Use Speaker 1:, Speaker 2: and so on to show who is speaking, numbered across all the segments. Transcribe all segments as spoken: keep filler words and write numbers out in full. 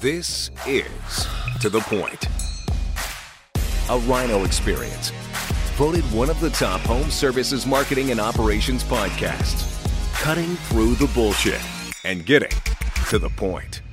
Speaker 1: This is To The Point, a Rhino experience. Voted one of the top home services marketing and operations podcasts. Cutting through the bullshit and getting to the point.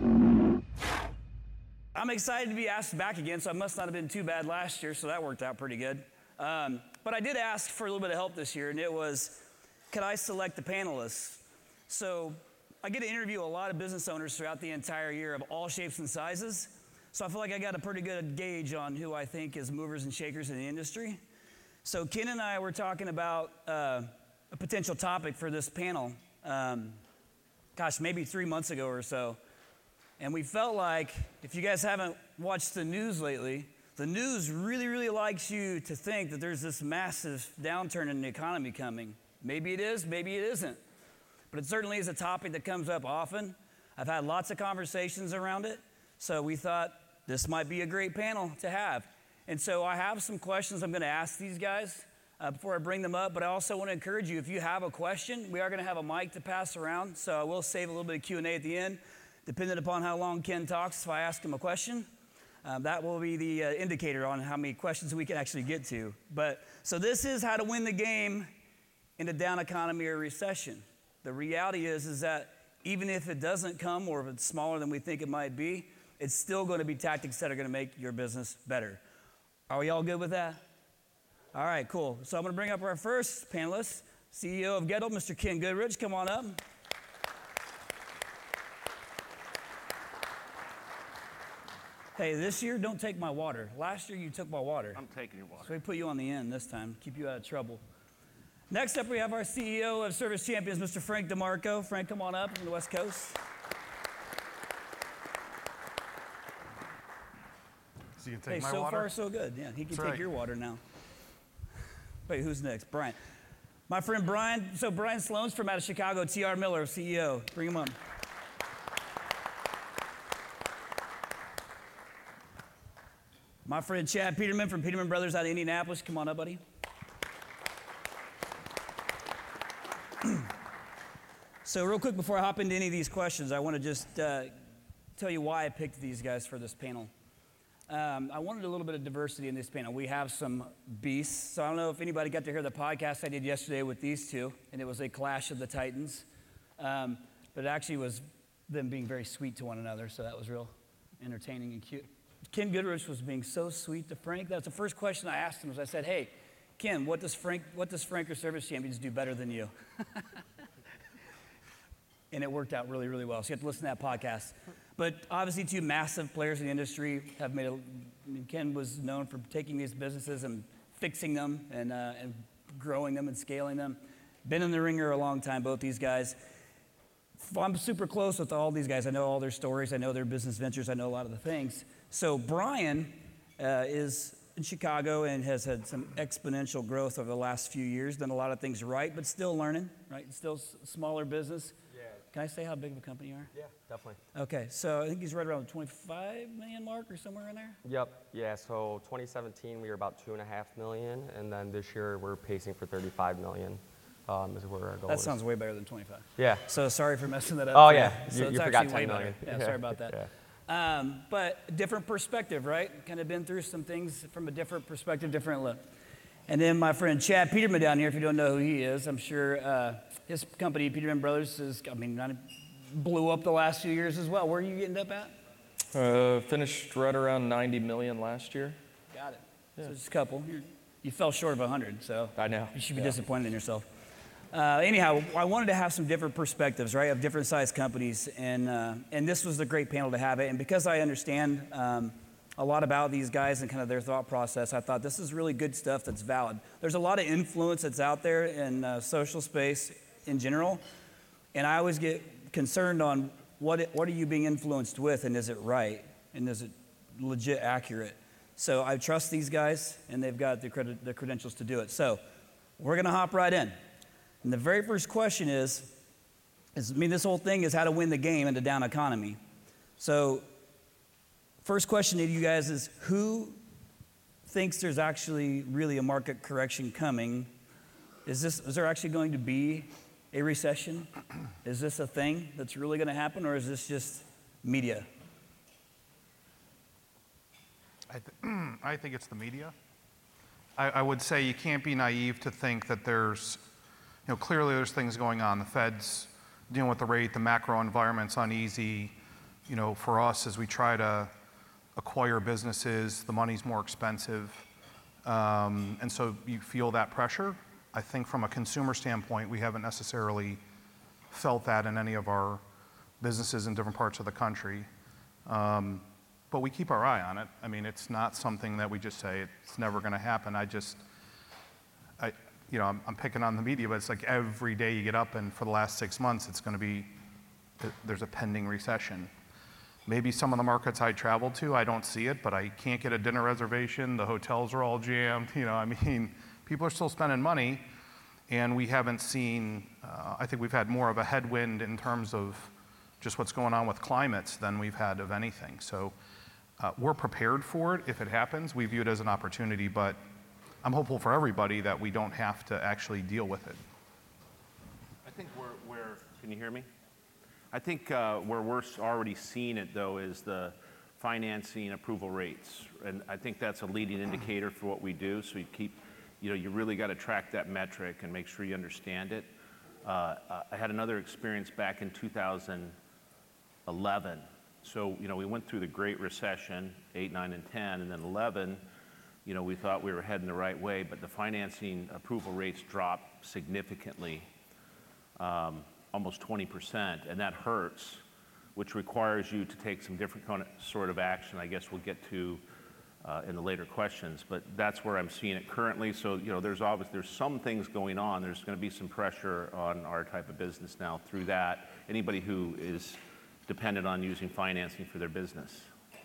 Speaker 2: I'm excited to be asked back again, so I must not have been too bad last year, so that worked out pretty good. Um, but I did ask for a little bit of help this year, and it was, could I select the panelists? So I get to interview a lot of business owners throughout the entire year of all shapes and sizes. So I feel like I got a pretty good gauge on who I think is movers and shakers in the industry. So Ken and I were talking about uh, a potential topic for this panel, um, gosh, maybe three months ago or so. And we felt like, if you guys haven't watched the news lately, the news really, really likes you to think that there's this massive downturn in the economy coming. Maybe it is, maybe it isn't. But it certainly is a topic that comes up often. I've had lots of conversations around it. So we thought this might be a great panel to have. And so I have some questions I'm going to ask these guys uh, before I bring them up. But I also want to encourage you, if you have a question, we are going to have a mic to pass around. So I will save a little bit of Q and A at the end, depending upon how long Ken talks. If I ask him a question, um, that will be the uh, indicator on how many questions we can actually get to. But so this is how to win the game in a down economy or recession. The reality is, is that even if it doesn't come, or if it's smaller than we think it might be, it's still going to be tactics that are going to make your business better. Are we all good with that? All right, cool. So I'm going to bring up our first panelist, C E O of Gettle, Mister Ken Goodrich. Come on up. Hey, this year, don't take my water. Last year, you took my water.
Speaker 3: I'm taking your water.
Speaker 2: So we put you on the end this time, keep you out of trouble. Next up, we have our C E O of Service Champions, Mister Frank DeMarco. Frank, come on up from the West Coast.
Speaker 3: So you can take
Speaker 2: Hey,
Speaker 3: my
Speaker 2: so
Speaker 3: water?
Speaker 2: far, so good. Yeah, he can
Speaker 3: That's
Speaker 2: take
Speaker 3: right.
Speaker 2: your water now. Wait, who's next? Brian. My friend Brian. So Brian Sloan's from out of Chicago. T R Miller, C E O. Bring him up. My friend Chad Peterman from Peterman Brothers out of Indianapolis. Come on up, buddy. So real quick, before I hop into any of these questions, I want to just uh, tell you why I picked these guys for this panel. Um, I wanted a little bit of diversity in this panel. We have some beasts. So I don't know if anybody got to hear the podcast I did yesterday with these two, and it was a clash of the Titans. Um, but it actually was them being very sweet to one another, so that was real entertaining and cute. Ken Goodrich was being so sweet to Frank. That's the first question I asked him. Was I said, "Hey, Ken, what does Frank, what does Frank or Service Champions do better than you?" And it worked out really, really well. So you have to listen to that podcast. But obviously, two massive players in the industry have made a, I mean, Ken was known for taking these businesses and fixing them and, uh, and growing them and scaling them. Been in the ringer a long time, both these guys. I'm super close with all these guys. I know all their stories. I know their business ventures. I know a lot of the things. So Brian uh, is in Chicago and has had some exponential growth over the last few years, done a lot of things right, but still learning, right? Still s- smaller business.
Speaker 4: Yeah.
Speaker 2: Can I say how big of a company you are?
Speaker 4: Yeah, definitely.
Speaker 2: Okay, so I think he's right around the twenty-five million mark or somewhere in there?
Speaker 4: Yep. Yeah. So twenty seventeen, we were about two and a half million, and then this year we're pacing for thirty-five million. Um, is where our goal
Speaker 2: That
Speaker 4: is.
Speaker 2: sounds way better than twenty-five.
Speaker 4: Yeah.
Speaker 2: So sorry for messing that up.
Speaker 4: Oh
Speaker 2: for
Speaker 4: yeah.
Speaker 2: you. So
Speaker 4: You,
Speaker 2: it's
Speaker 4: you
Speaker 2: actually
Speaker 4: forgot
Speaker 2: way
Speaker 4: ten
Speaker 2: better.
Speaker 4: million.
Speaker 2: Yeah, sorry about that.
Speaker 4: Yeah.
Speaker 2: Um, but different perspective, right? Kind of been through some things from a different perspective, different look. And then my friend Chad Peterman down here, if you don't know who he is, I'm sure uh, his company, Peterman Brothers, is, I mean, not, blew up the last few years as well. Where are you getting up at?
Speaker 5: Uh, finished right around ninety million last year.
Speaker 2: Got it.
Speaker 5: Yeah.
Speaker 2: So just a couple. You're, you fell short of one hundred, so
Speaker 5: I know.
Speaker 2: you should be
Speaker 5: Yeah.
Speaker 2: disappointed in yourself. Uh, anyhow, I wanted to have some different perspectives, right, of different size companies, and uh, and this was a great panel to have it. And because I understand um, a lot about these guys and kind of their thought process, I thought this is really good stuff that's valid. There's a lot of influence that's out there in uh, social space in general, and I always get concerned on what it, what are you being influenced with, and is it right, and is it legit accurate? So I trust these guys, and they've got the, cred- the credentials to do it. So we're going to hop right in. And the very first question is, is, I mean, this whole thing is how to win the game in a down economy. So first question to you guys is, who thinks there's actually really a market correction coming? Is this, is there actually going to be a recession? Is this a thing that's really going to happen, or is this just media?
Speaker 3: I, th- I think it's the media. I, I would say you can't be naive to think that there's, you know, clearly there's things going on. The Fed's dealing with the rate, the macro environment's uneasy. You know, for us, as we try to acquire businesses, the money's more expensive. Um, and so you feel that pressure. I think from a consumer standpoint, we haven't necessarily felt that in any of our businesses in different parts of the country. Um, but we keep our eye on it. I mean, it's not something that we just say it's never going to happen. I just, I, you know, I'm, I'm picking on the media, but it's like every day you get up and for the last six months, it's going to be, there's a pending recession. Maybe some of the markets I travel to, I don't see it, but I can't get a dinner reservation. The hotels are all jammed. You know, I mean, people are still spending money, and we haven't seen, uh, I think we've had more of a headwind in terms of just what's going on with climates than we've had of anything. So uh, we're prepared for it if it happens. We view it as an opportunity, but I'm hopeful for everybody that we don't have to actually deal with it.
Speaker 6: I think we're, we're can you hear me? I think uh, where we're already seeing it, though, is the financing approval rates. And I think that's a leading indicator for what we do. So you keep, you know, you really got to track that metric and make sure you understand it. Uh, I had another experience back in two thousand eleven. So, you know, we went through the Great Recession, eight, nine, and ten, and then eleven, you know, we thought we were heading the right way, but the financing approval rates dropped significantly. Um, almost twenty percent, and that hurts, which requires you to take some different kind of, sort of action. I guess we'll get to uh, in the later questions, but that's where I'm seeing it currently. So, you know, there's obviously there's some things going on. There's going to be some pressure on our type of business now through that. Anybody who is dependent on using financing for their business.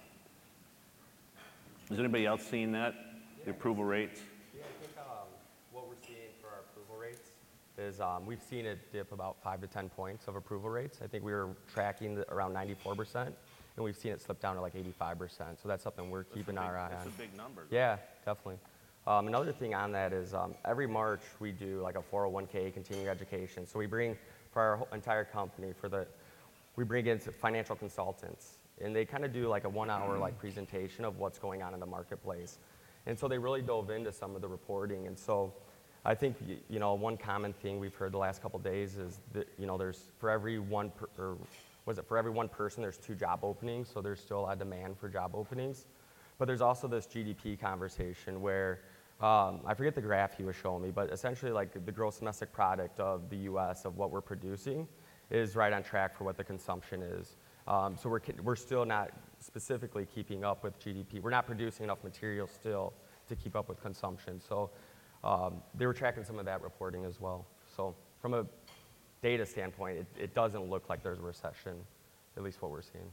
Speaker 6: Is anybody else seeing that? The approval rates?
Speaker 4: Yeah, I think um, what we're seeing for our approval rates is um, we've seen it dip about five to ten points of approval rates. I think we were tracking the, around ninety-four percent, and we've seen it slip down to like eighty-five percent. So that's something we're
Speaker 6: That's
Speaker 4: keeping
Speaker 6: big,
Speaker 4: our eye
Speaker 6: that's
Speaker 4: on.
Speaker 6: a big number.
Speaker 4: Yeah, definitely. Um, another thing on that is um, every March we do like a four oh one k continuing education. So we bring for our whole entire company for the we bring in financial consultants, and they kind of do like a one-hour like presentation of what's going on in the marketplace. And so they really dove into some of the reporting, and so. I think, you know, one common thing we've heard the last couple of days is that, you know, there's for every one, per, or was it for every one person, there's two job openings, so there's still a demand for job openings. But there's also this G D P conversation where, um, I forget the graph he was showing me, but essentially like the gross domestic product of the U S of what we're producing is right on track for what the consumption is. Um, so we're, we're still not specifically keeping up with G D P. We're not producing enough material still to keep up with consumption. So. Um, they were tracking some of that reporting as well. So from a data standpoint, it, it doesn't look like there's a recession, at least what we're seeing.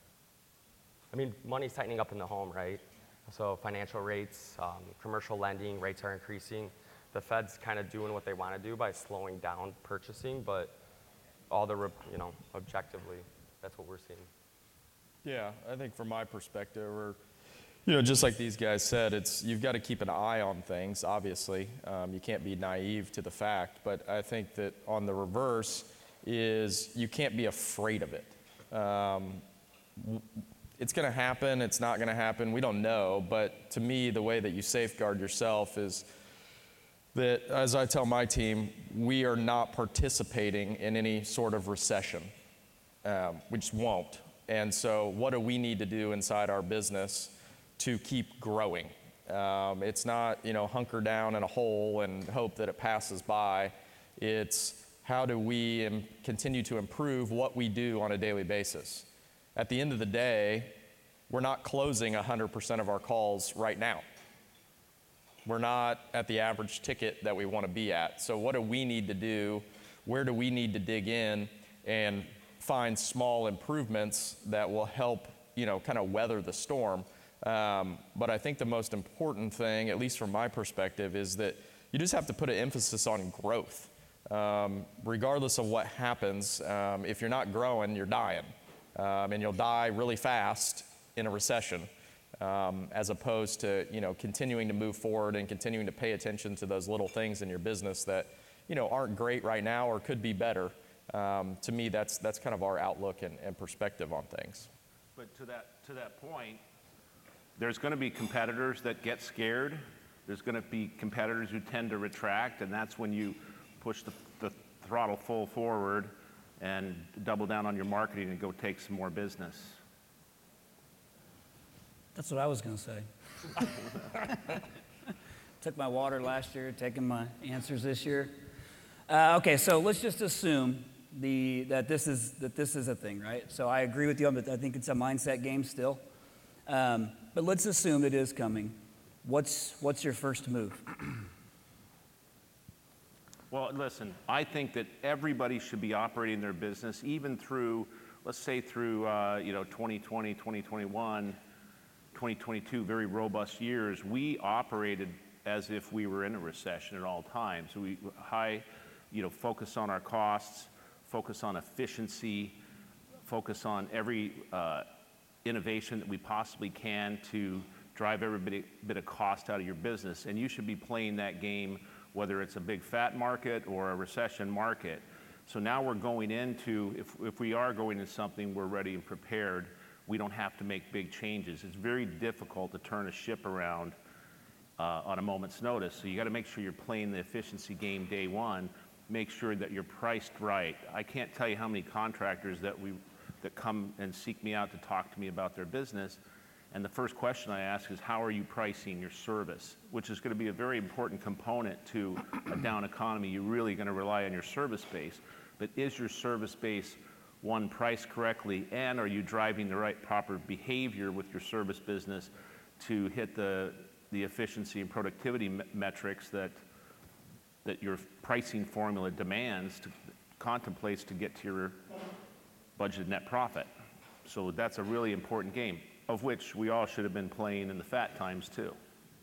Speaker 4: I mean, money's tightening up in the home, right? So financial rates, um, commercial lending, rates are increasing. The Fed's kind of doing what they want to do by slowing down purchasing, but all the, you know, objectively, that's what we're seeing.
Speaker 5: Yeah, I think from my perspective, or you know, just like these guys said, it's you've got to keep an eye on things, obviously. Um, you can't be naive to the fact, but I think that on the reverse is you can't be afraid of it. Um, it's going to happen, it's not going to happen, we don't know, but to me, the way that you safeguard yourself is that, as I tell my team, we are not participating in any sort of recession. Um, we just won't. And so what do we need to do inside our business to keep growing? Um, it's not, you know, hunker down in a hole and hope that it passes by. It's how do we im- continue to improve what we do on a daily basis. At the end of the day, we're not closing one hundred percent of our calls right now. We're not at the average ticket that we want to be at. So what do we need to do? Where do we need to dig in and find small improvements that will help, you know, kind of weather the storm? Um, but I think the most important thing, at least from my perspective, is that you just have to put an emphasis on growth. Um, regardless of what happens, um, if you're not growing, you're dying. Um, and you'll die really fast in a recession, um, as opposed to, you know, continuing to move forward and continuing to pay attention to those little things in your business that, you know, aren't great right now or could be better. Um, to me, that's, that's kind of our outlook and, and perspective on things.
Speaker 6: But to that, to that point, there's going to be competitors that get scared. There's going to be competitors who tend to retract, and that's when you push the, the throttle full forward and double down on your marketing and go take some more business.
Speaker 2: That's what I was going to say. Took my water last year, taking my answers this year. Uh, okay, so let's just assume the that this is that this is a thing, right? So I agree with you, but I think it's a mindset game still. Um, but let's assume it is coming. What's what's your first move?
Speaker 6: Well, listen, I think that everybody should be operating their business, even through, let's say through, uh, you know, twenty twenty, twenty twenty-one, twenty twenty-two, very robust years. We operated as if we were in a recession at all times. So we high, you know, focus on our costs, focus on efficiency, focus on every uh, innovation that we possibly can to drive every bit, bit of cost out of your business. And you should be playing that game, whether it's a big fat market or a recession market. So now we're going into, if, if we are going into something, we're ready and prepared. We don't have to make big changes. It's very difficult to turn a ship around uh, on a moment's notice. So you got to make sure you're playing the efficiency game day one. Make sure that you're priced right. I can't tell you how many contractors that we that come and seek me out to talk to me about their business. And the first question I ask is, how are you pricing your service? Which is going to be a very important component to a down economy. You're really going to rely on your service base. But is your service base, one, priced correctly, and are you driving the right proper behavior with your service business to hit the, the efficiency and productivity me- metrics that, that your pricing formula demands, to, contemplates to get to your budgeted net profit? So that's a really important game, of which we all should have been playing in the fat times too.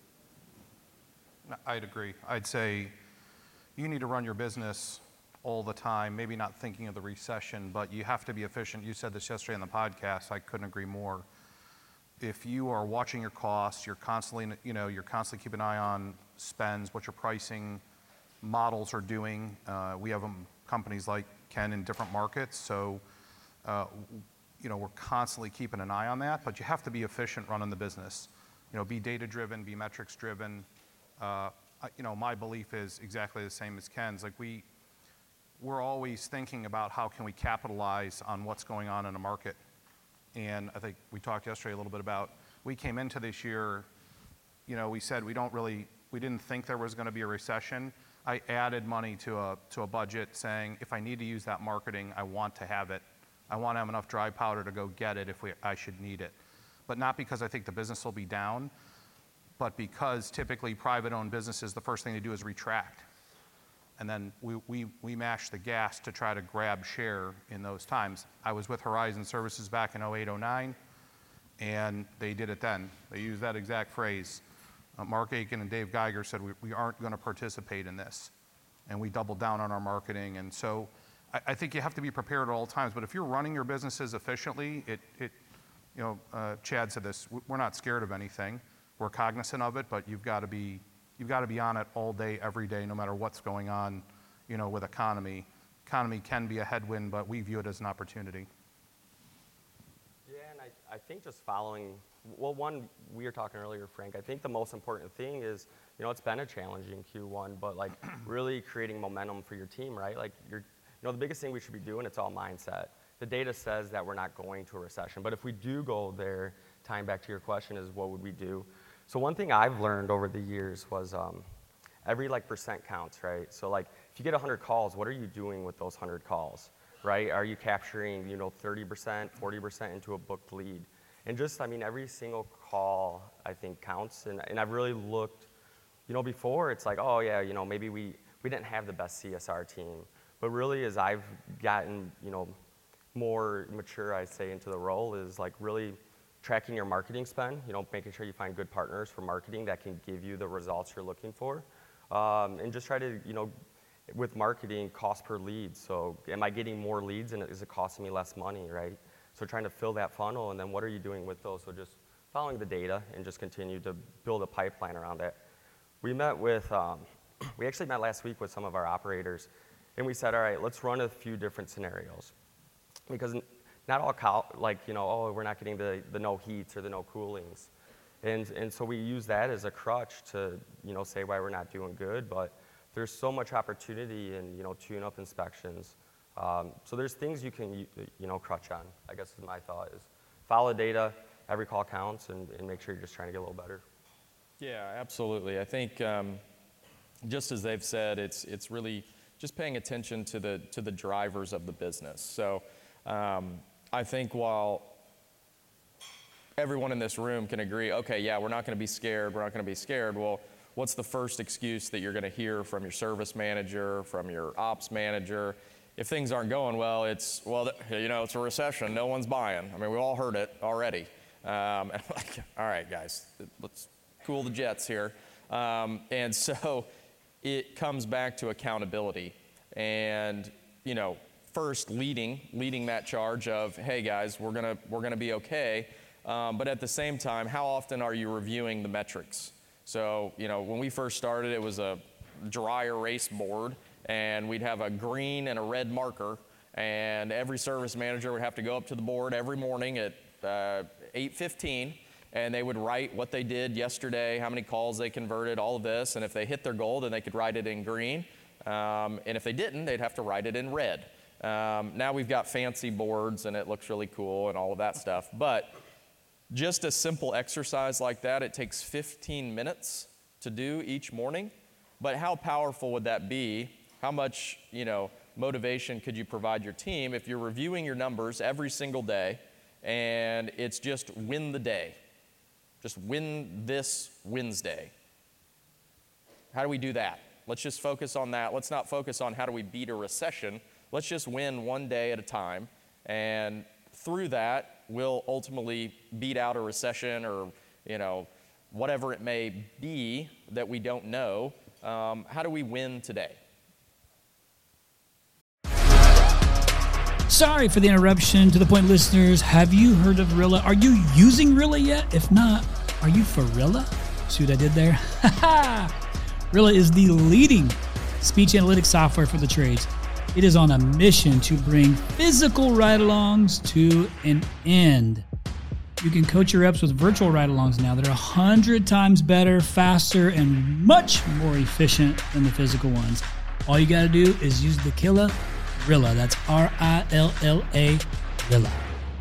Speaker 3: I'd agree. I'd say you need to run your business all the time, maybe not thinking of the recession, but you have to be efficient. You said this yesterday on the podcast. I couldn't agree more. If you are watching your costs, you're constantly, you know, you're constantly keeping an eye on spends, what your pricing models are doing. Uh, we have um, companies like Ken in different markets, so uh, you know, we're constantly keeping an eye on that, but you have to be efficient running the business. You know, be data-driven, be metrics-driven. Uh, you know, my belief is exactly the same as Ken's. Like we, we're always thinking about how can we capitalize on what's going on in a market. And I think we talked yesterday a little bit about, we came into this year, you know, we said we don't really, we didn't think there was going to be a recession. I added money to a, to a budget saying, if I need to use that marketing, I want to have it. I want to have enough dry powder to go get it if we, I should need it. But not because I think the business will be down, but because typically private-owned businesses, the first thing they do is retract. And then we, we, we mash the gas to try to grab share in those times. I was with Horizon Services back in oh eight, oh nine, and they did it then. They used that exact phrase. Uh, Mark Aiken and Dave Geiger said, we, we aren't going to participate in this. And we doubled down on our marketing. And so I think you have to be prepared at all times, but if you're running your businesses efficiently, it, it you know, uh, Chad said this, we're not scared of anything. We're cognizant of it, but you've got to be, you've got to be on it all day, every day, no matter what's going on, you know, with economy. Economy can be a headwind, but we view it as an opportunity.
Speaker 4: Yeah, and I, I think just following, well, one, we were talking earlier, Frank, I think the most important thing is, you know, it's been a challenging Q one, but like really creating momentum for your team, right? Like you're, You know, the biggest thing we should be doing, it's all mindset. The data says that we're not going to a recession, but if we do go there, tying back to your question is what would we do? So one thing I've learned over the years was um, every like percent counts, right? So like if you get one hundred calls, what are you doing with those one hundred calls, right? Are you capturing, you know, thirty percent, forty percent into a booked lead? And just, I mean, every single call I think counts, and, and I've really looked, you know, before it's like, oh yeah, you know, maybe we, we didn't have the best C S R team. But really, as I've gotten, you know, more mature, I'd say, into the role, is like really tracking your marketing spend. You know, making sure you find good partners for marketing that can give you the results you're looking for, um, and just try to, you know, with marketing, cost per lead. So, am I getting more leads, and is it costing me less money, right? So, trying to fill that funnel, and then what are you doing with those? So, just following the data and just continue to build a pipeline around that. We met with, um, we actually met last week with some of our operators. And we said, all right, let's run a few different scenarios. Because not all, cal- like, you know, oh, we're not getting the, the no heats or the no coolings. And, and so we use that as a crutch to, you know, say why we're not doing good, but there's so much opportunity in, you know, tune-up inspections. Um, so there's things you can, you know, crutch on, I guess is my thought, is follow data, every call counts, and, and make sure you're just trying to get a little better.
Speaker 5: Yeah, absolutely. I think um, just as they've said, it's, it's really just paying attention to the, to the drivers of the business. So um, I think while everyone in this room can agree, okay, yeah, we're not going to be scared, we're not going to be scared, well, what's the first excuse that you're going to hear from your service manager, from your ops manager? If things aren't going well, it's, well, you know, it's a recession, no one's buying. I mean, we all heard it already. Um, and I'm like, all right, guys, let's cool the jets here. Um, and so it comes back to accountability and, you know, first leading, leading that charge of, hey guys, we're gonna, we're gonna be okay. Um, but at the same time, how often are you reviewing the metrics? So, you know, when we first started, it was a dry erase board, and we'd have a green and a red marker, and every service manager would have to go up to the board every morning at uh, eight fifteen, and they would write what they did yesterday, how many calls they converted, all of this, and if they hit their goal, then they could write it in green, um, and if they didn't, they'd have to write it in red. Um, now we've got fancy boards, and it looks really cool and all of that stuff, but just a simple exercise like that, it takes fifteen minutes to do each morning, but how powerful would that be? How much, you know, motivation could you provide your team if you're reviewing your numbers every single day and it's just win the day? Just win this Wednesday. How do we do that? Let's just focus on that. Let's not focus on how do we beat a recession. Let's just win one day at a time, and through that, we'll ultimately beat out a recession or, you know, whatever it may be that we don't know. Um, how do we win today?
Speaker 7: Sorry for the interruption. To the point, listeners, have you heard of Rilla? Are you using Rilla yet? If not, are you for Rilla? See what I did there? Rilla is the leading speech analytics software for the trades. It is on a mission to bring physical ride-alongs to an end. You can coach your reps with virtual ride-alongs now that are one hundred times better, faster, and much more efficient than the physical ones. All you got to do is use the killer Rilla. That's R I L L A, Rilla.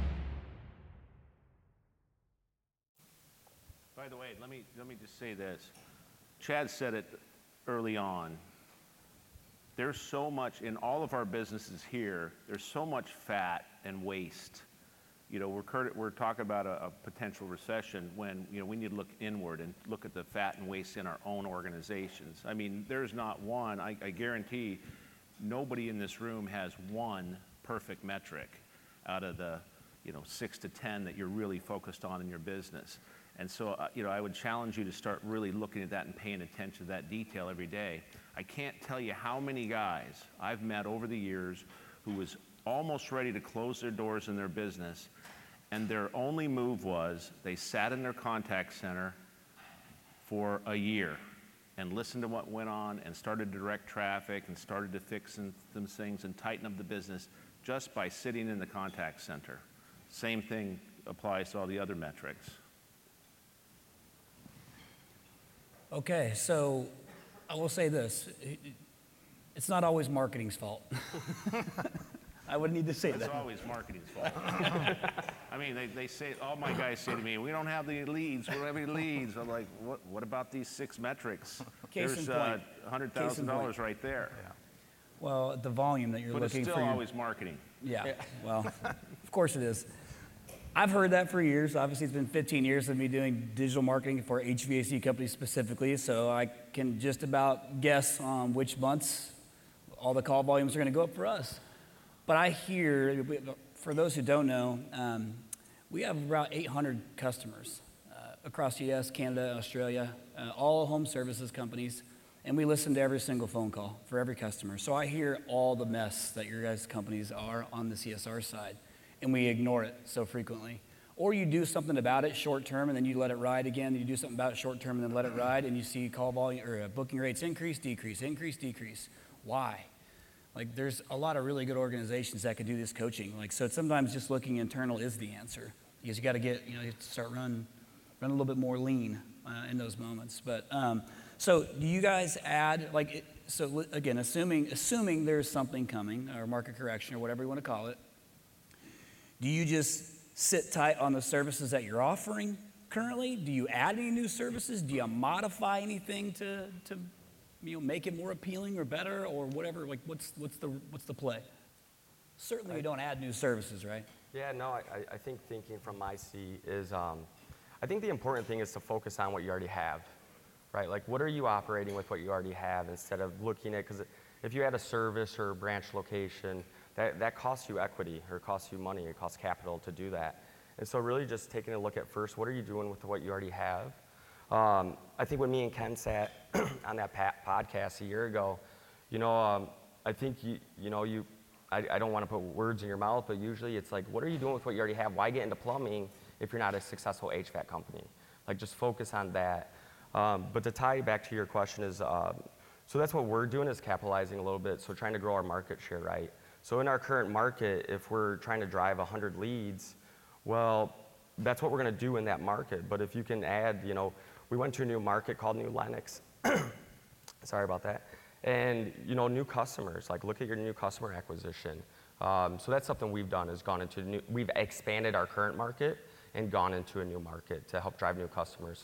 Speaker 6: By the way, let me, let me just say this. Chad said it early on. There's so much in all of our businesses here, there's so much fat and waste. You know, we're, we're talking about a, a potential recession when, you know, we need to look inward and look at the fat and waste in our own organizations. I mean, there's not one, I, I guarantee nobody in this room has one perfect metric out of the, you know, six to ten that you're really focused on in your business. And so, uh, you know, I would challenge you to start really looking at that and paying attention to that detail every day. I can't tell you how many guys I've met over the years who was almost ready to close their doors in their business, and their only move was they sat in their contact center for a year and listened to what went on and started to direct traffic and started to fix some things and tighten up the business just by sitting in the contact center. Same thing applies to all the other metrics.
Speaker 2: Okay, so I will say this. It's not always marketing's fault. I would need to say
Speaker 6: It's
Speaker 2: that.
Speaker 6: It's always marketing's fault. I mean, they, they say, all my guys say to me, we don't have the leads, we don't have any leads. I'm like, what, what about these six metrics?
Speaker 2: Case
Speaker 6: There's
Speaker 2: in
Speaker 6: uh,
Speaker 2: point.
Speaker 6: one hundred thousand dollars right there. Yeah.
Speaker 2: Well, the volume that you're
Speaker 6: But it's
Speaker 2: looking
Speaker 6: still
Speaker 2: for. Your,
Speaker 6: always marketing.
Speaker 2: yeah, yeah, well, of course it is. I've heard that for years. Obviously, it's been fifteen years of me doing digital marketing for H V A C companies specifically, so I can just about guess on which months all the call volumes are going to go up for us. But I hear, for those who don't know, um, we have about eight hundred customers uh, across the U S, Canada, Australia, uh, all home services companies, and we listen to every single phone call for every customer. So I hear all the mess that your guys' companies are on the C S R side, and we ignore it so frequently. Or you do something about it short term, and then you let it ride again. You do something about it short term, and then let it ride, and you see call volume or uh, booking rates increase, decrease, increase, decrease. Why? Like, there's a lot of really good organizations that could do this coaching. Like, so sometimes just looking internal is the answer, because you got to get, you know, you have to start running run a little bit more lean uh, in those moments. But um, so do you guys add, like, it, so again, assuming assuming there's something coming, or market correction, or whatever you want to call it, do you just sit tight on the services that you're offering currently? Do you add any new services? Do you modify anything to, to you know, make it more appealing or better or whatever? Like, what's what's the what's the play? Certainly, we don't add new services, right?
Speaker 4: Yeah, no, I, I think thinking from my seat is, um, I think the important thing is to focus on what you already have, right? Like, what are you operating with what you already have instead of looking at, because if you add a service or a branch location, that, that costs you equity or costs you money, it costs capital to do that. And so really just taking a look at first, what are you doing with what you already have? Um, I think when me and Ken sat on that pa- podcast a year ago, you know, um, I think, you, you know, you, I, I don't want to put words in your mouth, but usually it's like, what are you doing with what you already have? Why get into plumbing if you're not a successful H V A C company? Like, just focus on that. Um, but to tie back to your question is, um, so that's what we're doing, is capitalizing a little bit, so trying to grow our market share, right? So in our current market, if we're trying to drive one hundred leads, well, that's what we're going to do in that market. But if you can add, you know, we went to a new market called New Lenox. Sorry about that. And, you know, new customers, like, look at your new customer acquisition. Um, so that's something we've done, is gone into new, we've expanded our current market and gone into a new market to help drive new customers.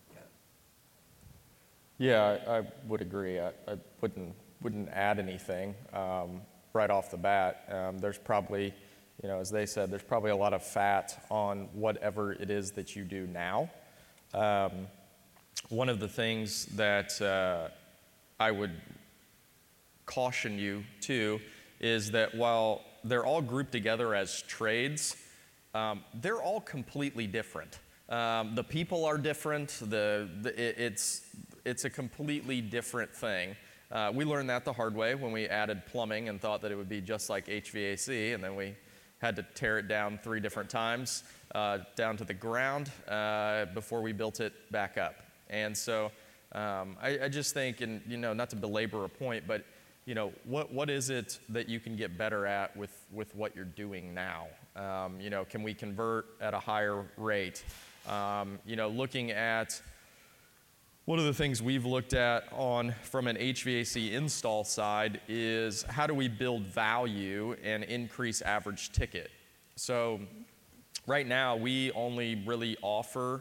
Speaker 5: Yeah, I, I would agree. I, I wouldn't wouldn't add anything um, right off the bat. Um, there's probably, you know, as they said, there's probably a lot of fat on whatever it is that you do now. Um, one of the things that uh, I would caution you to is that while they're all grouped together as trades, um, they're all completely different. Um, the people are different. The, the it, it's it's a completely different thing. Uh, we learned that the hard way when we added plumbing and thought that it would be just like H V A C, and then we had to tear it down three different times uh, down to the ground uh, before we built it back up. And so um, I, I just think, and you know, not to belabor a point, but you know, what what is it that you can get better at with with what you're doing now? Um, you know, can we convert at a higher rate? Um, you know, looking at one of the things we've looked at on from an H V A C install side is how do we build value and increase average ticket? So right now we only really offer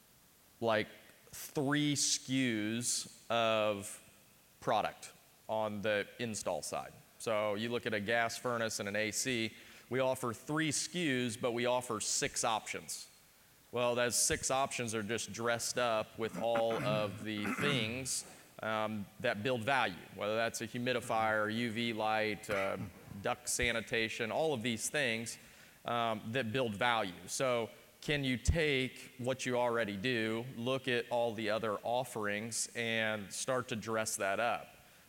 Speaker 5: like three S K Us of product on the install side. So you look at a gas furnace and an A C, we offer three S K Us, but we offer six options. Well, those six options are just dressed up with all of the things um, that build value, whether that's a humidifier, U V light, uh, duct sanitation, all of these things um, that build value. So can you take what you already do, look at all the other offerings, and start to dress that up?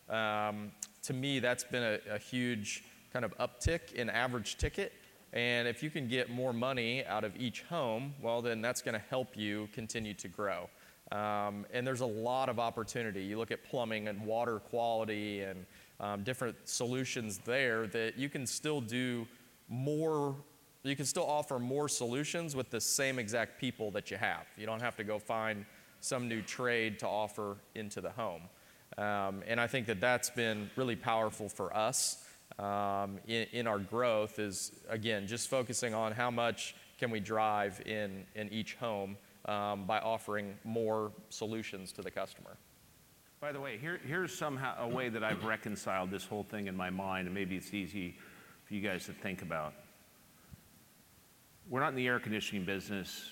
Speaker 5: Um, to me, that's been a, a huge kind of uptick in average ticket. And if you can get more money out of each home, well, then that's going to help you continue to grow. Um, and there's a lot of opportunity. You look at plumbing and water quality and um, different solutions there that you can still do more, you can still offer more solutions with the same exact people that you have. You don't have to go find some new trade to offer into the home. Um, and I think that that's been really powerful for us. Um, in, in our growth is, again, just focusing on how much can we drive in, in each home um, by offering more solutions to the customer.
Speaker 6: By the way, here, here's somehow a way that I've reconciled this whole thing in my mind, and maybe it's easy for you guys to think about. We're not in the air conditioning business.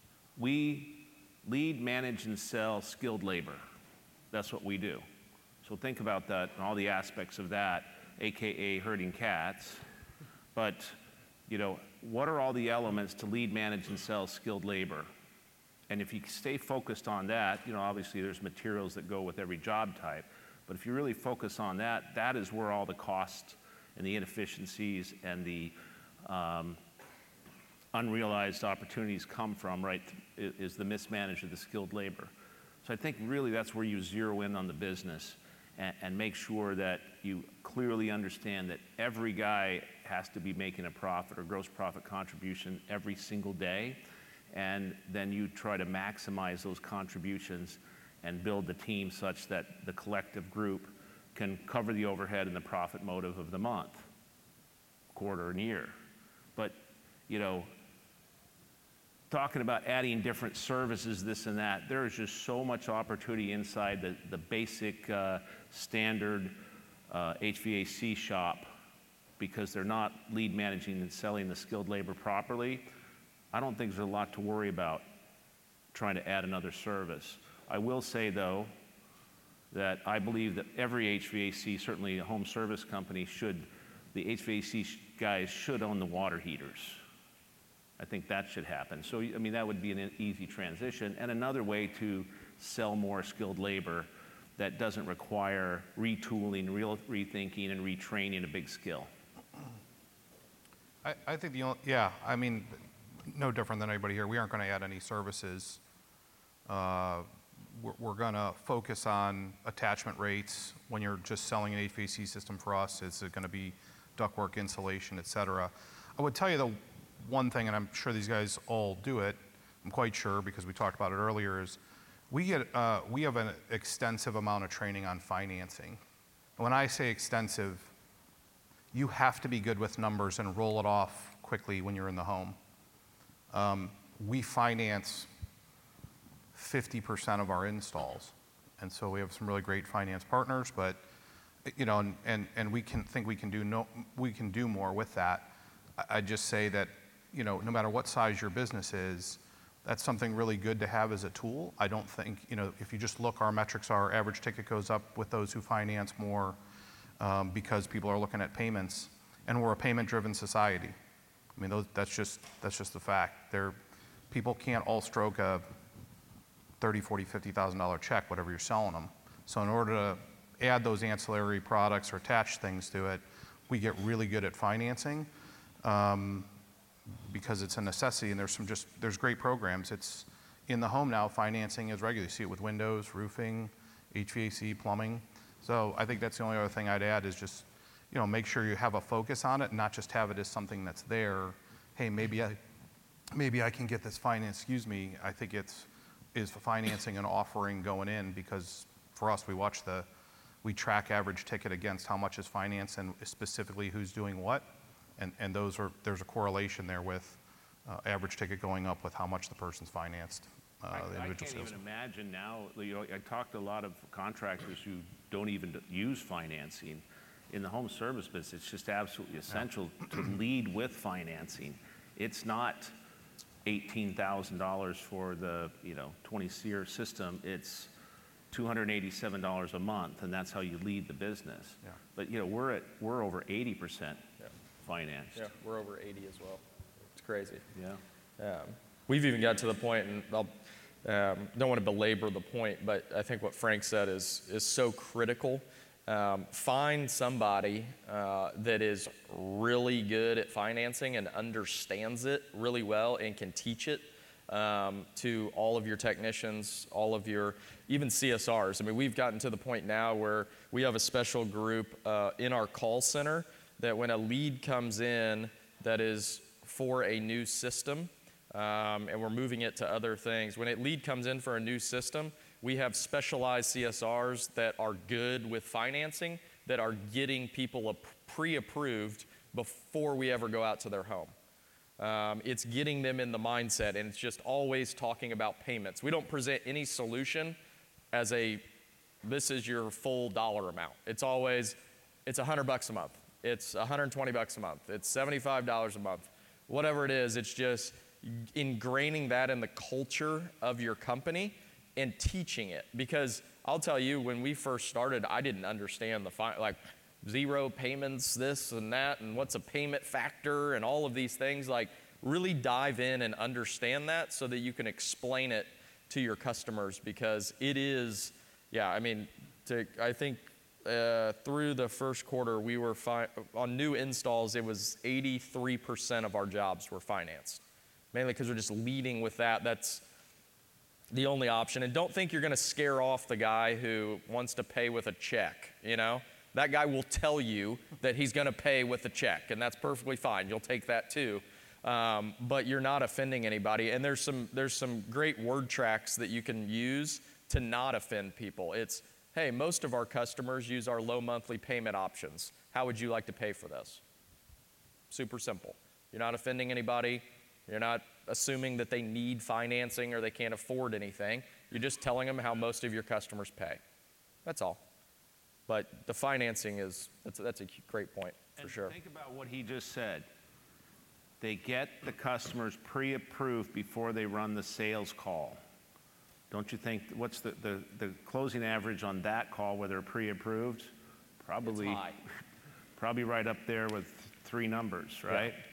Speaker 6: We lead, manage, and sell skilled labor. That's what we do. So think about that and all the aspects of that, A K A herding cats. But, you know, what are all the elements to lead, manage, and sell skilled labor? And if you stay focused on that, you know, obviously there's materials that go with every job type, but if you really focus on that, that is where all the costs and the inefficiencies and the um, unrealized opportunities come from, right, is the mismanagement of the skilled labor. So I think really that's where you zero in on the business and, and make sure that you clearly understand that every guy has to be making a profit or gross profit contribution every single day. and then you try to maximize those contributions and build the team such that the collective group can cover the overhead and the profit motive of the month, quarter, and year. But, you know, talking about adding different services, this and that, there is just so much opportunity inside the, the basic uh, standard uh, H V A C shop, because they're not lead managing and selling the skilled labor properly. I don't think there's a lot to worry about trying to add another service. I will say, though, that I believe that every H V A C, certainly a home service company, should, the H V A C guys should own the water heaters. I think that should happen. So, I mean, that would be an easy transition, and another way to sell more skilled labor that doesn't require retooling, real rethinking, and retraining a big skill.
Speaker 3: I, I think the only, yeah, I mean, no different than anybody here. We aren't going to add any services. Uh, we're we're going to focus on attachment rates. When you're just selling an H V A C system for us, is it going to be ductwork, insulation, et cetera? I would tell you the one thing, and I'm sure these guys all do it, I'm quite sure because we talked about it earlier, is we get uh, we have an extensive amount of training on financing. And when I say extensive, you have to be good with numbers and roll it off quickly when you're in the home. Um, we finance fifty percent of our installs, and so we have some really great finance partners. But you know, and and, and we can think we can do no we can do more with that. I, I just say that, you know, no matter what size your business is, that's something really good to have as a tool. I don't think, you know, if you just look, our metrics, our average ticket goes up with those who finance more um, because people are looking at payments, and we're a payment-driven society. I mean, those, that's just that's just the fact. They're, people can't all stroke a thirty, forty, fifty thousand dollar check, whatever you're selling them. So in order to add those ancillary products or attach things to it, we get really good at financing. Um, because it's a necessity, and there's some just, there's great programs. It's in the home now, financing is regular. You see it with windows, roofing, H V A C, plumbing. So I think that's the only other thing I'd add is just, you know, make sure you have a focus on it and not just have it as something that's there. Hey, maybe I, maybe I can get this finance, excuse me. I think it's, is financing an offering going in, because for us, we watch the, we track average ticket against how much is financed and specifically who's doing what. And, and those are, there's a correlation there with uh, average ticket going up with how much the person's financed. Uh,
Speaker 6: I,
Speaker 3: the
Speaker 6: I
Speaker 3: individual
Speaker 6: can't
Speaker 3: sales.
Speaker 6: even imagine now, you know, I talked to a lot of contractors who don't even use financing. In the home service business, it's just absolutely essential yeah. to lead with financing. It's not eighteen thousand dollars for the, you know, twenty SEER system. It's two hundred eighty-seven dollars a month, and that's how you lead the business.
Speaker 3: Yeah.
Speaker 6: But, you know, we're at, we're over eighty percent. Financed.
Speaker 5: Yeah, we're over eighty as well. It's crazy.
Speaker 6: Yeah.
Speaker 5: Um, we've even got to the point, and I'll um, don't want to belabor the point, but I think what Frank said is is so critical. Um, find somebody uh, that is really good at financing and understands it really well and can teach it um, to all of your technicians, all of your, even C S Rs. I mean, we've gotten to the point now where we have a special group uh, in our call center that when a lead comes in that is for a new system, um, and we're moving it to other things, when a lead comes in for a new system, we have specialized C S Rs that are good with financing, that are getting people pre-approved before we ever go out to their home. Um, it's getting them in the mindset, and it's just always talking about payments. We don't present any solution as a, this is your full dollar amount. It's always, it's a hundred bucks a month. It's one hundred twenty bucks a month. It's seventy-five dollars a month. Whatever it is, it's just ingraining that in the culture of your company and teaching it. Because I'll tell you, when we first started, I didn't understand the, fi- like zero payments, this and that, and what's a payment factor and all of these things. Like, really dive in and understand that so that you can explain it to your customers, because it is, yeah, I mean, to, I think, Uh, through the first quarter, we were fi- on new installs, it was eighty-three percent of our jobs were financed. Mainly because we're just leading with that. That's the only option. And don't think you're going to scare off the guy who wants to pay with a check, you know? That guy will tell you that he's going to pay with a check, and that's perfectly fine. You'll take that too. Um, but you're not offending anybody. And there's some, there's some great word tracks that you can use to not offend people. It's, hey, most of our customers use our low monthly payment options. How would you like to pay for this? Super simple. You're not offending anybody. You're not assuming that they need financing or they can't afford anything. You're just telling them how most of your customers pay. That's all. But the financing is, that's, that's a great point, for
Speaker 6: and
Speaker 5: sure.
Speaker 6: Think about what he just said. They get the customers pre-approved before they run the sales call. Don't you think, what's the, the, the closing average on that call where they're pre-approved? Probably,
Speaker 5: It's high.
Speaker 6: probably right up there with three numbers, right?
Speaker 5: Yeah.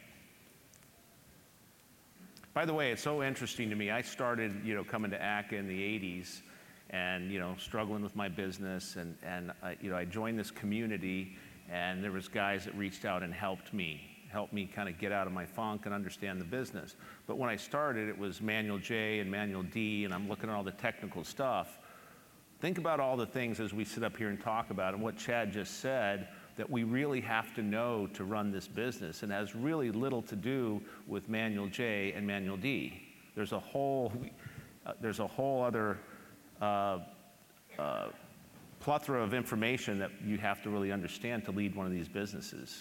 Speaker 6: By the way, it's so interesting to me. I started, you know, coming to A C C A in the eighties and, you know, struggling with my business. And, and uh, you know, I joined this community, and there was guys that reached out and helped me, helped me kind of get out of my funk and understand the business. But when I started, it was Manual J and Manual D, and I'm looking at all the technical stuff. Think about all the things as we sit up here and talk about, and what Chad just said, that we really have to know to run this business, and has really little to do with Manual J and Manual D. There's a whole, uh, there's a whole other uh, uh, plethora of information that you have to really understand to lead one of these businesses.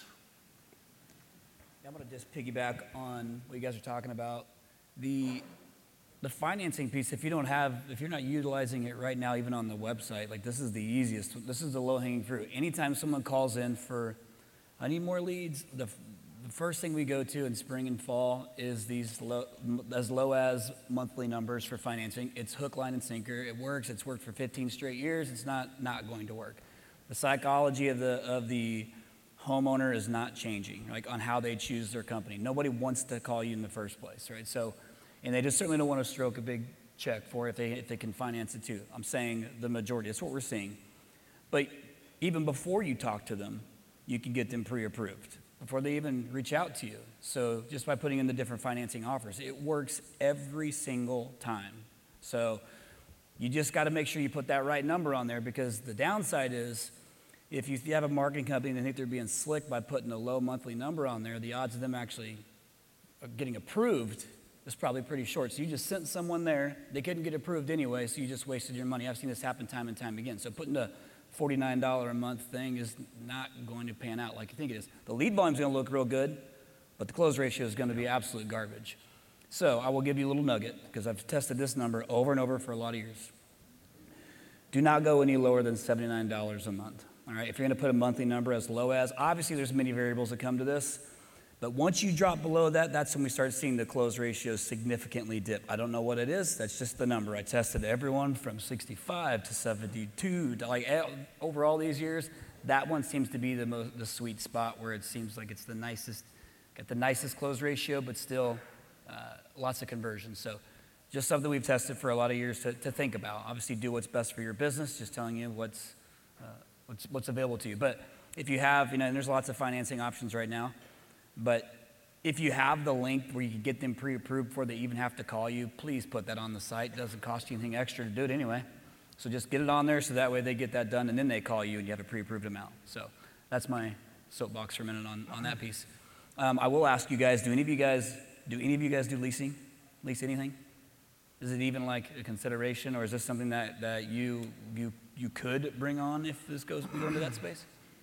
Speaker 2: I'm going to just piggyback on what you guys are talking about. The the financing piece, if you don't have, if you're not utilizing it right now, even on the website, like this is the easiest, this is the low-hanging fruit. Anytime someone calls in for, I need more leads, the, the first thing we go to in spring and fall is these low, as low as monthly numbers for financing. It's hook, line, and sinker. It works. It's worked for fifteen straight years. It's not not going to work. The psychology of the of the homeowner is not changing, like on how they choose their company. Nobody wants to call you in the first place, right? So, and they just certainly don't want to stroke a big check for if they if they can finance it too. I'm saying the majority. That's what we're seeing. But even before you talk to them, you can get them pre-approved before they even reach out to you. So just by putting in the different financing offers, it works every single time. So you just got to make sure you put that right number on there, because the downside is, if you have a marketing company and they think they're being slick by putting a low monthly number on there, the odds of them actually getting approved is probably pretty short. So you just sent someone there, they couldn't get approved anyway, so you just wasted your money. I've seen this happen time and time again. So putting a forty-nine dollars a month thing is not going to pan out like you think it is. The lead volume is going to look real good, but the close ratio is going to be absolute garbage. So I will give you a little nugget, because I've tested this number over and over for a lot of years. Do not go any lower than seventy-nine dollars a month. All right, if you're going to put a monthly number as low as, obviously there's many variables that come to this, but once you drop below that, that's when we start seeing the close ratios significantly dip. I don't know what it is. That's just the number. I tested everyone from sixty-five to seventy-two, to like over all these years. That one seems to be the most, the sweet spot where it seems like it's the nicest, got the nicest close ratio, but still uh, lots of conversions. So just something we've tested for a lot of years to, to think about. Obviously, do what's best for your business. Just telling you what's uh, what's what's available to you. But if you have, you know, and there's lots of financing options right now. But if you have the link where you can get them pre-approved before they even have to call you, please put that on the site. It doesn't cost you anything extra to do it anyway. So just get it on there so that way they get that done, and then they call you and you have a pre-approved amount. So that's my soapbox for a minute on, on that piece. Um, I will ask you guys, do any of you guys, do any of you guys do leasing? Lease anything? Is it even like a consideration, or is this something that, that you, you, you could bring on if this goes, we go into that space?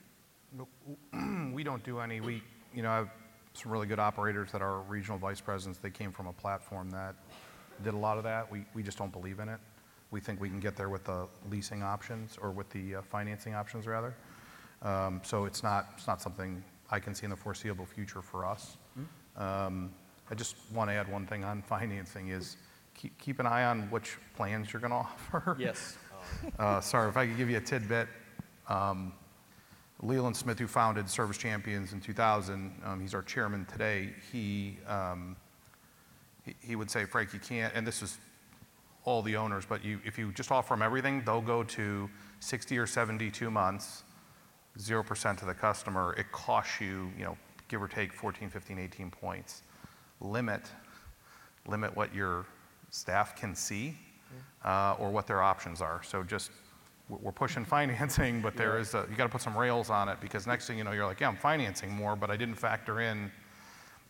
Speaker 3: We don't do any. We, you know, have some really good operators that are regional vice presidents. They came from a platform that did a lot of that. We, we just don't believe in it. We think we can get there with the leasing options, or with the uh, financing options rather. Um, so it's not, it's not something I can see in the foreseeable future for us. Mm-hmm. um, I just want to add one thing on financing is keep, keep an eye on which plans you're going to offer.
Speaker 5: Yes.
Speaker 3: uh, sorry, if I could give you a tidbit. Um, Leland Smith, who founded Service Champions in two thousand, um, he's our chairman today. He, um, he he would say, Frank, you can't, and this is all the owners, but you, if you just offer them everything, they'll go to sixty or seventy-two months, zero percent to the customer. It costs you, you know, give or take fourteen, fifteen, eighteen points. Limit, limit what your staff can see, uh, or what their options are. So just, we're pushing financing, but there is a, you got to put some rails on it, because next thing you know, you're like, yeah, I'm financing more, but I didn't factor in,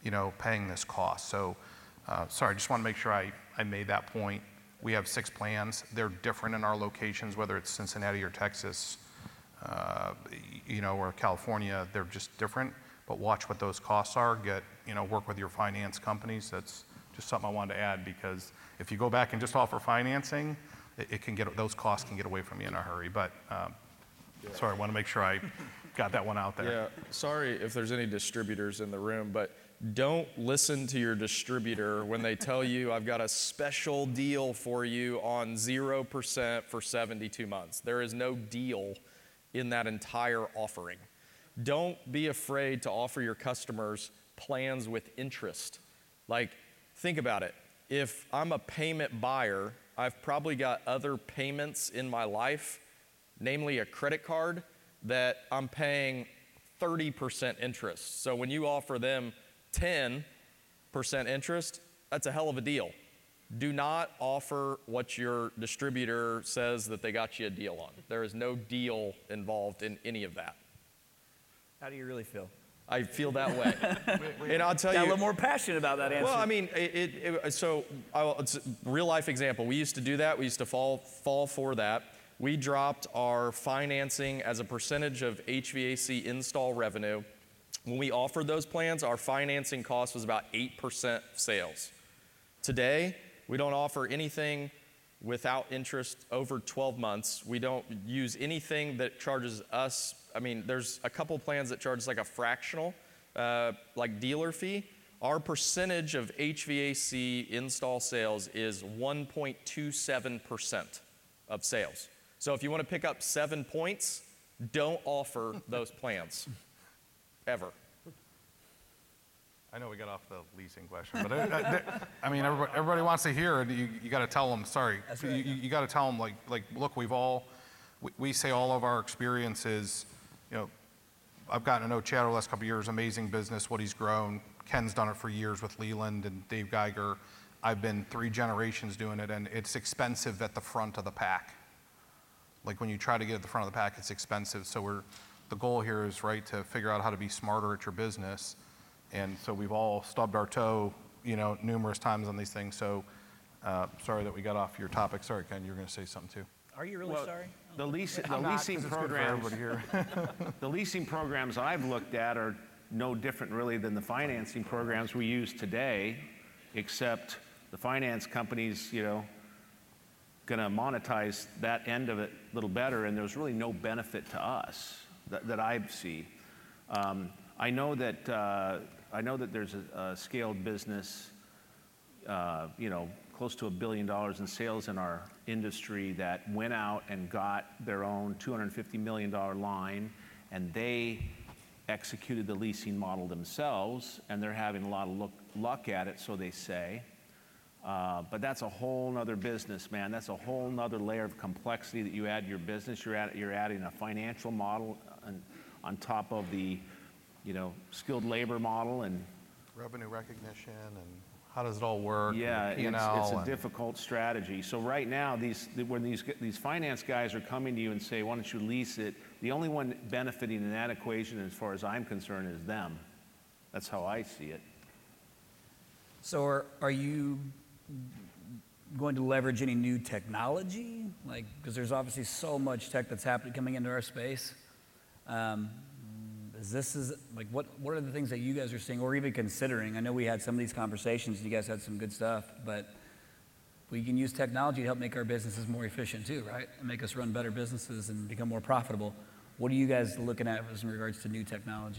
Speaker 3: you know, paying this cost. So, uh, sorry, I just want to make sure I, I made that point. We have six plans. They're different in our locations, whether it's Cincinnati or Texas, uh, you know, or California. They're just different. But watch what those costs are. Get, you know, work with your finance companies. That's just something I wanted to add, because if you go back and just offer financing, it, it can get, those costs can get away from you in a hurry. But um, yeah. Sorry, I want to make sure I got that one out there.
Speaker 5: Yeah, sorry if there's any distributors in the room, but don't listen to your distributor when they tell you, I've got a special deal for you on zero percent for seventy-two months. There is no deal in that entire offering. Don't be afraid to offer your customers plans with interest. Like, think about it. If I'm a payment buyer, I've probably got other payments in my life, namely a credit card, that I'm paying thirty percent interest. So when you offer them ten percent interest, that's a hell of a deal. Do not offer what your distributor says that they got you a deal on. There is no deal involved in any of that.
Speaker 2: How do you really feel?
Speaker 5: I feel that way. And I'll tell
Speaker 2: Got
Speaker 5: you.
Speaker 2: a little more passionate about that answer.
Speaker 5: Well, I mean, it, it, it, so I'll, it's a real life example. We used to do that. We used to fall, fall for that. We dropped our financing as a percentage of H V A C install revenue. When we offered those plans, our financing cost was about eight percent of sales. Today, we don't offer anything without interest over twelve months. We don't use anything that charges us. I mean, there's a couple plans that charge like a fractional, uh, like dealer fee. Our percentage of H V A C install sales is one point two seven percent of sales. So if you want to pick up seven points, don't offer those plans, ever.
Speaker 3: I know we got off the leasing question, but I, I, I mean, everybody, everybody wants to hear it. You, you got to tell them, sorry,
Speaker 2: That's
Speaker 3: you,
Speaker 2: right.
Speaker 3: you, you got to tell them, like, like, look, we've all, we, we say all of our experiences, you know, I've gotten to know Chad over the last couple of years, amazing business, what he's grown. Ken's done it for years with Leland and Dave Geiger. I've been three generations doing it, and it's expensive at the front of the pack. Like when you try to get at the front of the pack, it's expensive. So we're, the goal here is, right, to figure out how to be smarter at your business. And so we've all stubbed our toe, you know, numerous times on these things. So uh, sorry that we got off your topic. Sorry, Ken, you were going to say something too.
Speaker 2: Are you really
Speaker 6: Well,
Speaker 2: sorry?
Speaker 6: The leasing, the
Speaker 3: I'm not,
Speaker 6: leasing
Speaker 3: 'cause it's good for
Speaker 6: programs,
Speaker 3: everybody here.
Speaker 6: the leasing programs I've looked at are no different really than the financing programs we use today, except the finance companies, you know, going to monetize that end of it a little better, and there's really no benefit to us that, that I see. Um, I know that uh, I know that there's a, a scaled business, uh, you know, close to a billion dollars in sales in our industry that went out and got their own two hundred fifty million dollar line, and they executed the leasing model themselves, and they're having a lot of look, luck at it, so they say. Uh, but that's a whole nother business, man. That's a whole nother layer of complexity that you add to your business. You're, add, you're adding a financial model on, on top of the, you know, skilled labor model and
Speaker 3: Revenue recognition and how does it all work?
Speaker 6: yeah,
Speaker 3: and the P and
Speaker 6: it's,
Speaker 3: L
Speaker 6: it's a
Speaker 3: and-
Speaker 6: difficult strategy. So right now, these when these these finance guys are coming to you and say, "Why don't you lease it?" The only one benefiting in that equation, as far as I'm concerned, is them. That's how I see it.
Speaker 2: So are, are you going to leverage any new technology? Like, because there's obviously so much tech that's happening coming into our space. Um, is this is like what what are the things that you guys are seeing or even considering? I know we had some of these conversations. You guys had some good stuff, but we can use technology to help make our businesses more efficient too, right? And make us run better businesses and become more profitable. What are you guys looking at in regards to new technology?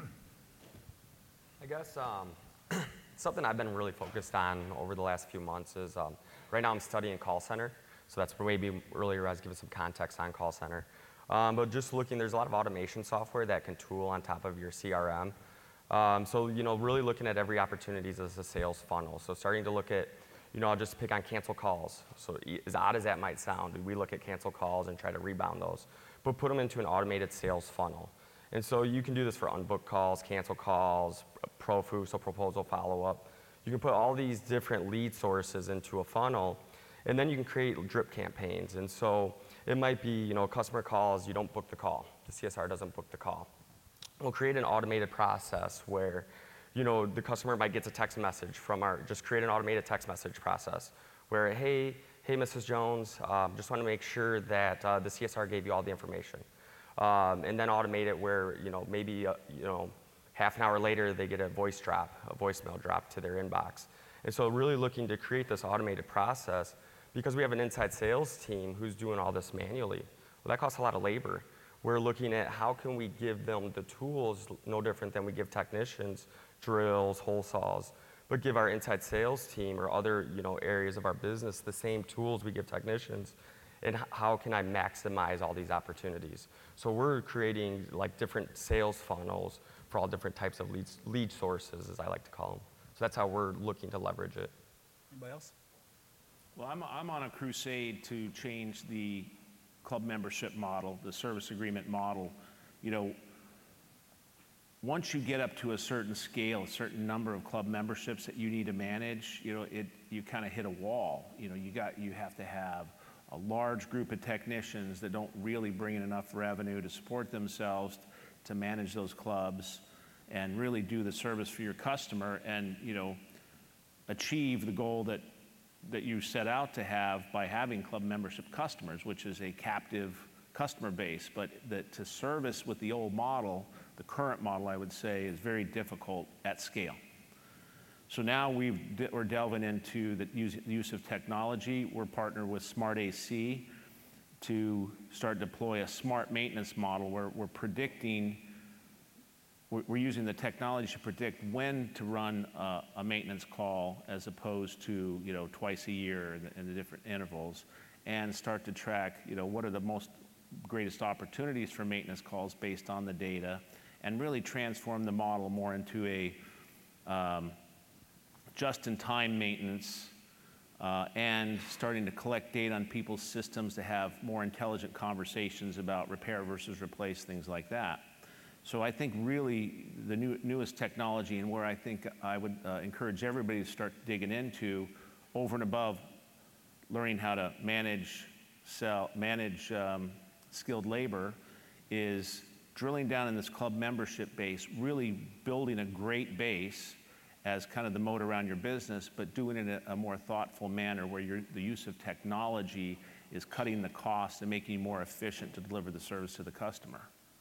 Speaker 4: I guess um, something I've been really focused on over the last few months is um, right now I'm studying call center. So that's maybe earlier I was giving some context on call center. Um, but just looking, there's a lot of automation software that can tool on top of your C R M. Um, so, you know, really looking at every opportunities as a sales funnel. So starting to look at, you know, I'll just pick on cancel calls. So as odd as that might sound, we look at cancel calls and try to rebound those, but put them into an automated sales funnel. And so you can do this for unbooked calls, cancel calls, P R O F U, so proposal follow-up. You can put all these different lead sources into a funnel, and then you can create drip campaigns. And so it might be, you know, customer calls, you don't book the call. The C S R doesn't book the call. We'll create an automated process where you know, the customer might get a text message from our, just create an automated text message process where, hey, hey, Missus Jones, um, just want to make sure that uh, the C S R gave you all the information. Um, and then automate it where, you know, maybe, uh, you know, half an hour later they get a voice drop, a voicemail drop to their inbox. And so really looking to create this automated process because we have an inside sales team who's doing all this manually. Well, that costs a lot of labor. We're looking at how can we give them the tools, no different than we give technicians drills, hole saws, but give our inside sales team or other, you know, areas of our business the same tools we give technicians, and how can I maximize all these opportunities? So we're creating like different sales funnels for all different types of leads, lead sources, as I like to call them. So that's how we're looking to leverage it.
Speaker 7: Anybody else?
Speaker 6: Well, I'm, I'm on a crusade to change the club membership model, the service agreement model. You know, once you get up to a certain scale, a certain number of club memberships that you need to manage, you know, it, you kind of hit a wall. You know, you got, you have to have a large group of technicians that don't really bring in enough revenue to support themselves to manage those clubs and really do the service for your customer and, you know, achieve the goal that, that you set out to have by having club membership customers, which is a captive customer base. But that to service with the old model, the current model, I would say, is very difficult at scale. So now we've, we're delving into the use, use of technology. We're partnered with Smart A C to start deploy a smart maintenance model where we're predicting, we're, we're using the technology to predict when to run a, a maintenance call as opposed to, you know, twice a year in the, in the different intervals, and start to track, you know, what are the most greatest opportunities for maintenance calls based on the data, and really transform the model more into a um, just-in-time maintenance uh, and starting to collect data on people's systems to have more intelligent conversations about repair versus replace, things like that. So I think really the new, newest technology, and where I think I would uh, encourage everybody to start digging into over and above learning how to manage, sell, manage um, skilled labor, is drilling down in this club membership base, really building a great base as kind of the moat around your business, but doing it in a, a more thoughtful manner where you're, the use of technology is cutting the cost and making you more efficient to deliver the service to the customer.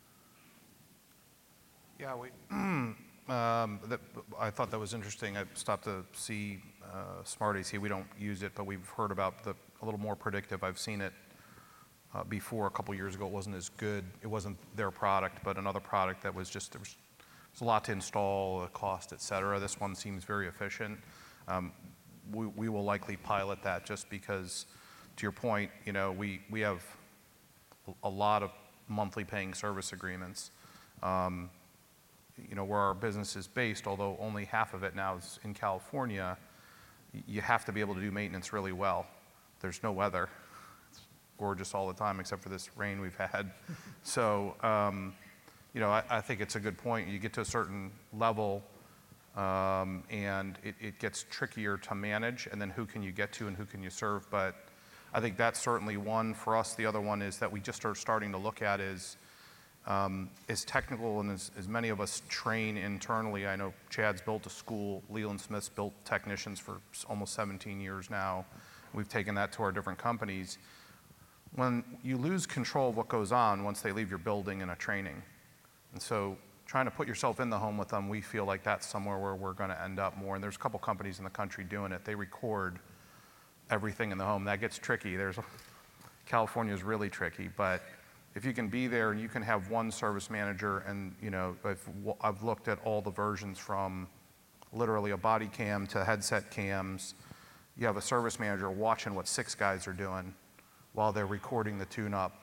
Speaker 3: Yeah, we, um, that, I thought that was interesting. I stopped to see uh, Smart A C. We don't use it, but we've heard about the a little more predictive. I've seen it uh, before a couple years ago. It wasn't as good. It wasn't their product, but another product that was just, there was, There's a lot to install, the cost, et cetera. This one seems very efficient. Um, we, we will likely pilot that just because, to your point, you know, we, we have a lot of monthly paying service agreements. Um, you know, where our business is based, although only half of it now is in California, you have to be able to do maintenance really well. There's no weather. It's gorgeous all the time except for this rain we've had. So, um, you know, I, I think it's a good point. You get to a certain level um, and it, it gets trickier to manage, and then who can you get to and who can you serve? But I think that's certainly one for us. The other one is that we just are starting to look at is, um, as technical and as, as many of us train internally. I know Chad's built a school, Leland Smith's built technicians for almost seventeen years now. We've taken that to our different companies. When you lose control of what goes on once they leave your building in a training, and so trying to put yourself in the home with them, we feel like that's somewhere where we're going to end up more. And there's a couple companies in the country doing it. They record everything in the home. That gets tricky. There's California is really tricky, but if you can be there and you can have one service manager, and you know, I've, I've looked at all the versions from literally a body cam to headset cams. You have a service manager watching what six guys are doing while they're recording the tune-up.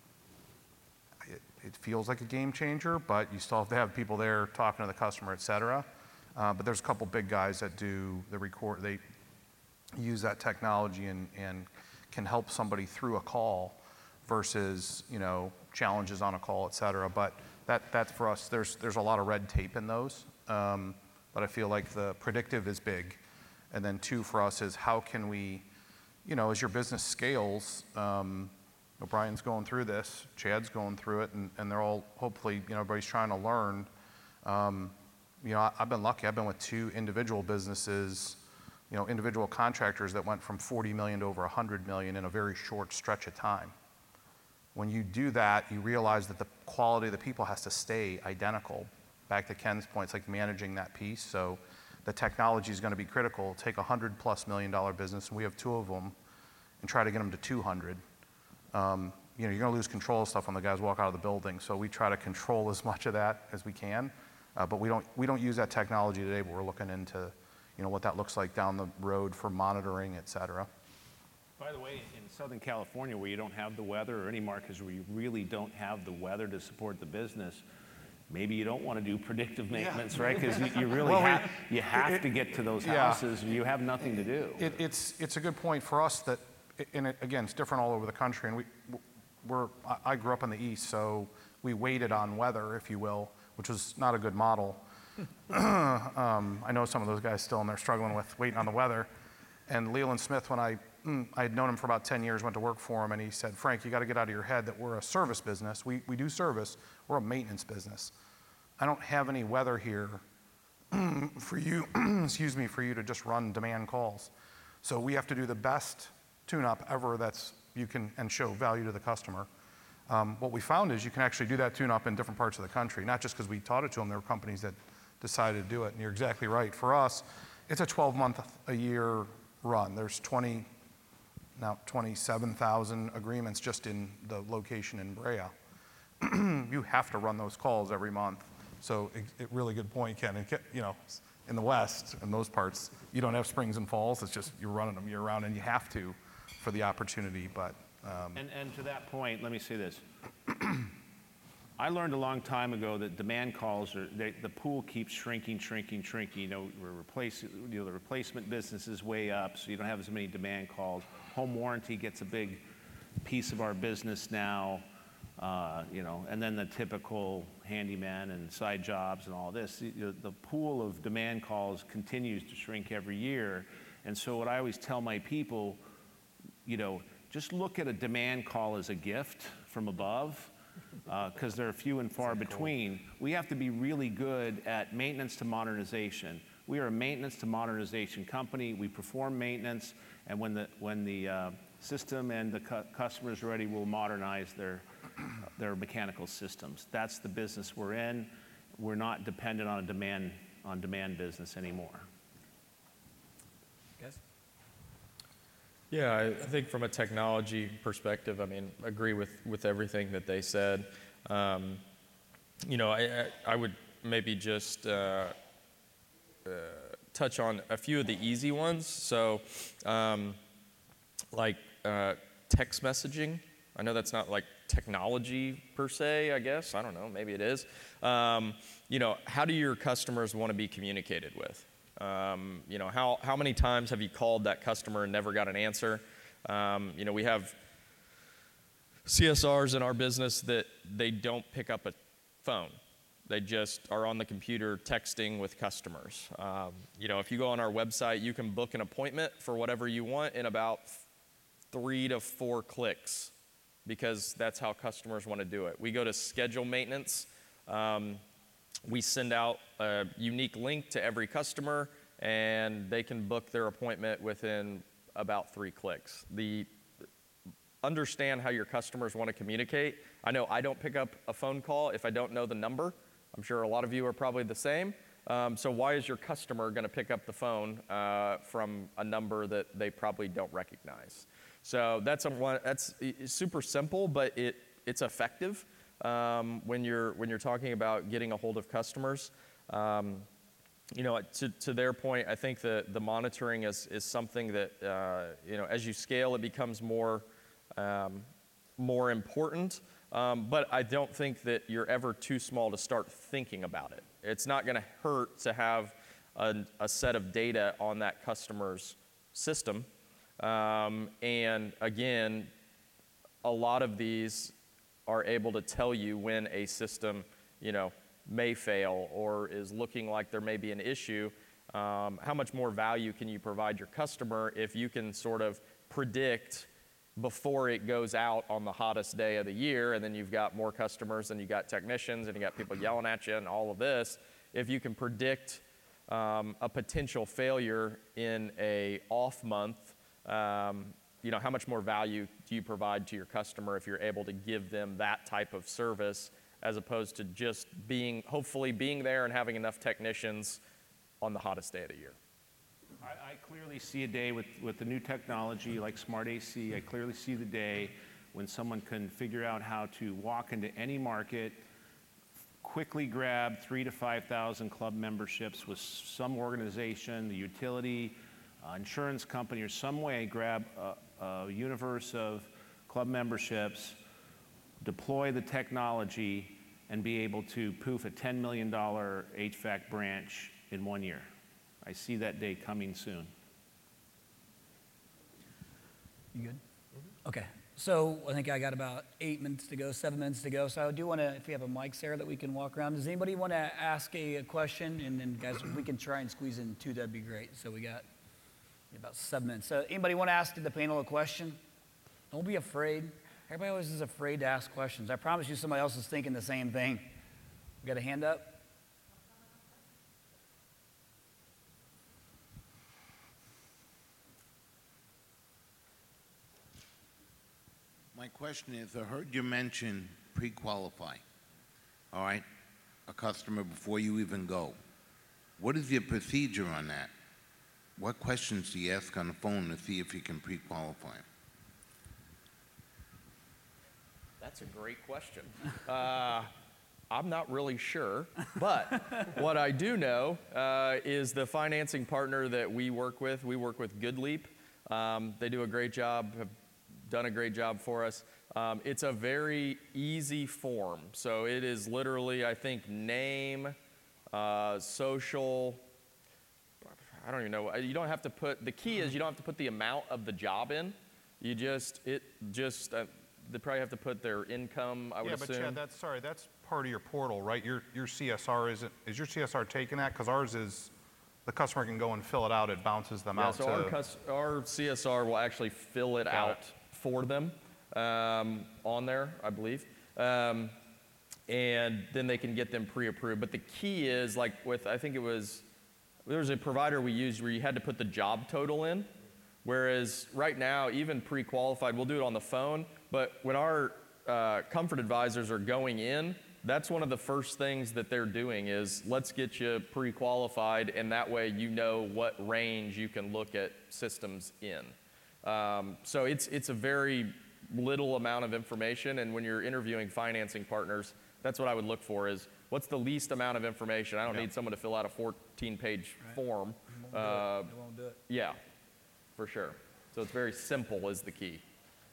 Speaker 3: It feels like a game changer, but you still have to have people there talking to the customer, et cetera. Uh, but there's a couple big guys that do the record, they use that technology and, and can help somebody through a call versus, you know, challenges on a call, et cetera. But that, that for us, there's, there's a lot of red tape in those. Um, but I feel like the predictive is big. And then two for us is how can we, you know, as your business scales, um, Brian's going through this, Chad's going through it, and, and they're all, hopefully, you know, everybody's trying to learn. Um, you know, I, I've been lucky. I've been with two individual businesses, you know, individual contractors that went from forty million to over one hundred million in a very short stretch of time. When you do that, you realize that the quality of the people has to stay identical. Back to Ken's point, it's like managing that piece. So the technology is going to be critical. Take a hundred plus million dollar business, and we have two of them, and try to get them to two hundred. Um, you know, you're going to lose control of stuff when the guys walk out of the building. So we try to control as much of that as we can, uh, but we don't we don't use that technology today. But we're looking into, you know, what that looks like down the road for monitoring, et cetera.
Speaker 6: By the way, in Southern California, where you don't have the weather, or any markets where you really don't have the weather to support the business, maybe you don't want to do predictive maintenance, yeah. right? Because you, you really
Speaker 3: well,
Speaker 6: have,
Speaker 3: we,
Speaker 6: you have
Speaker 3: it,
Speaker 6: to get to those
Speaker 3: yeah.
Speaker 6: houses, and you have nothing to do.
Speaker 3: It, it's it's a good point for us that, and it, again, it's different all over the country. And we we're I grew up in the East, so we waited on weather, if you will, which was not a good model. um, I know some of those guys still, and they're struggling with waiting on the weather. And Leland Smith, when I I had known him for about ten years, went to work for him, and he said, Frank, you got to get out of your head that we're a service business. We, we do service. We're a maintenance business. I don't have any weather here for you, excuse me, for you to just run demand calls. So we have to do the best tune-up ever that's you can and show value to the customer. Um, what we found is you can actually do that tune-up in different parts of the country, not just because we taught it to them. There were companies that decided to do it, and you're exactly right. For us, it's a twelve month a year run. There's twenty now twenty-seven thousand agreements just in the location in Brea. You have to run those calls every month. So a really good point, Ken. And, you know, in the West, in those parts, you don't have springs and falls. It's just you're running them year round, and you have to for the opportunity. But um,
Speaker 6: and, and to that point, let me say this. I learned a long time ago that demand calls are they, the pool keeps shrinking, shrinking, shrinking. You know, we're replacing. You know, the replacement business is way up, so you don't have as many demand calls. Home warranty gets a big piece of our business now. Uh, you know, and then the typical handyman and side jobs and all this. The, the pool of demand calls continues to shrink every year. And so what I always tell my people, you know, just look at a demand call as a gift from above, because uh, they're few and far between. We have to be really good at maintenance to modernization. We are a maintenance to modernization company. We perform maintenance, and when the, when the uh, system and the cu- customer is ready, we'll modernize their their mechanical systems. That's the business we're in. We're not dependent on a demand on demand business anymore.
Speaker 2: Guys?
Speaker 5: Yeah, I I think from a technology perspective, I mean, agree with, with everything that they said. Um, you know, I, I, I would maybe just uh, uh, touch on a few of the easy ones. So, um, like uh, text messaging. I know that's not like technology per se, I guess. I don't know, maybe it is. Um, you know, how do your customers want to be communicated with? Um, you know, how, how many times have you called that customer and never got an answer? Um, you know, we have C S Rs in our business that they don't pick up a phone. They just are on the computer texting with customers. Um, you know, if you go on our website, you can book an appointment for whatever you want in about three to four clicks, because that's how customers want to do it. We go to schedule maintenance. Um, we send out a unique link to every customer, and they can book their appointment within about three clicks. The understand how your customers want to communicate. I know I don't pick up a phone call if I don't know the number. I'm sure a lot of you are probably the same. Um, so why is your customer going to pick up the phone uh, from a number that they probably don't recognize? So that's a one. That's super simple, but it it's effective um, when you're when you're talking about getting a hold of customers. Um, you know, to to their point, I think that the monitoring is is something that uh, you know, as you scale, it becomes more um, more important. Um, but I don't think that you're ever too small to start thinking about it. It's not going to hurt to have a, a set of data on that customer's system. Um, and again, a lot of these are able to tell you when a system, you know, may fail or is looking like there may be an issue. Um, how much more value can you provide your customer if you can sort of predict before it goes out on the hottest day of the year, and then you've got more customers and you got technicians and you got people yelling at you and all of this. if you can predict um, a potential failure in a off month, um, you know, how much more value do you provide to your customer if you're able to give them that type of service, as opposed to just being, hopefully being there and having enough technicians on the hottest day of the year?
Speaker 6: I, I clearly see a day with, with the new technology like Smart A C. I clearly see the day when someone can figure out how to walk into any market, quickly grab three to five thousand club memberships with some organization, the utility, uh, insurance company, or some way grab a, a universe of club memberships, deploy the technology, and be able to poof a ten million dollar H V A C branch in one year. I see that day coming soon.
Speaker 2: You good? Mm-hmm. Okay. So I think I got about eight minutes to go, seven minutes to go. So I do want to, if we have a mic, Sarah, that we can walk around. Does anybody want to ask a, a question? And then, guys, if we can try and squeeze in two, that'd be great. So we got about seven minutes. So anybody want to ask the panel a question? Don't be afraid. Everybody always is afraid to ask questions. I promise you somebody else is thinking the same thing. We got a hand up?
Speaker 8: My question is, I heard you mention pre-qualify, all right, a customer before you even go. What is your procedure on that? What questions do you ask on the phone to see if you can pre-qualify him?
Speaker 5: That's a great question. Uh, I'm not really sure, but what I do know uh, is the financing partner that we work with, we work with GoodLeap. Um, they do a great job, have done a great job for us. Um, it's a very easy form. So it is literally, I think, name, uh, social, I don't even know. You don't have to put, the key is you don't have to put the amount of the job in. You just, it just, uh, they probably have to put their income, I would
Speaker 3: yeah,
Speaker 5: assume.
Speaker 3: but Chad, that's, sorry, that's part of your portal, right? Your, your C S R, isn't, is your C S R taking that? Because ours is, the customer can go and fill it out, it bounces them
Speaker 5: yeah,
Speaker 3: out
Speaker 5: so
Speaker 3: to...
Speaker 5: our, cus- our C S R will actually fill it
Speaker 3: Got
Speaker 5: out
Speaker 3: it.
Speaker 5: for them um, on there, I believe. Um, and then they can get them pre-approved. But the key is, like with, I think it was, there was a provider we used where you had to put the job total in. Whereas right now, even pre-qualified, we'll do it on the phone. But when our uh, comfort advisors are going in, that's one of the first things that they're doing is let's get you pre-qualified, and that way you know what range you can look at systems in. Um, so it's, it's a very little amount of information, and when you're interviewing financing partners, that's what I would look for is what's the least amount of information. I don't
Speaker 3: Yeah.
Speaker 5: need someone to fill out a fourteen page
Speaker 2: Right.
Speaker 5: form.
Speaker 2: They won't,
Speaker 5: Uh,
Speaker 2: do it. They won't do it.
Speaker 5: yeah, for sure. So it's very simple is the key.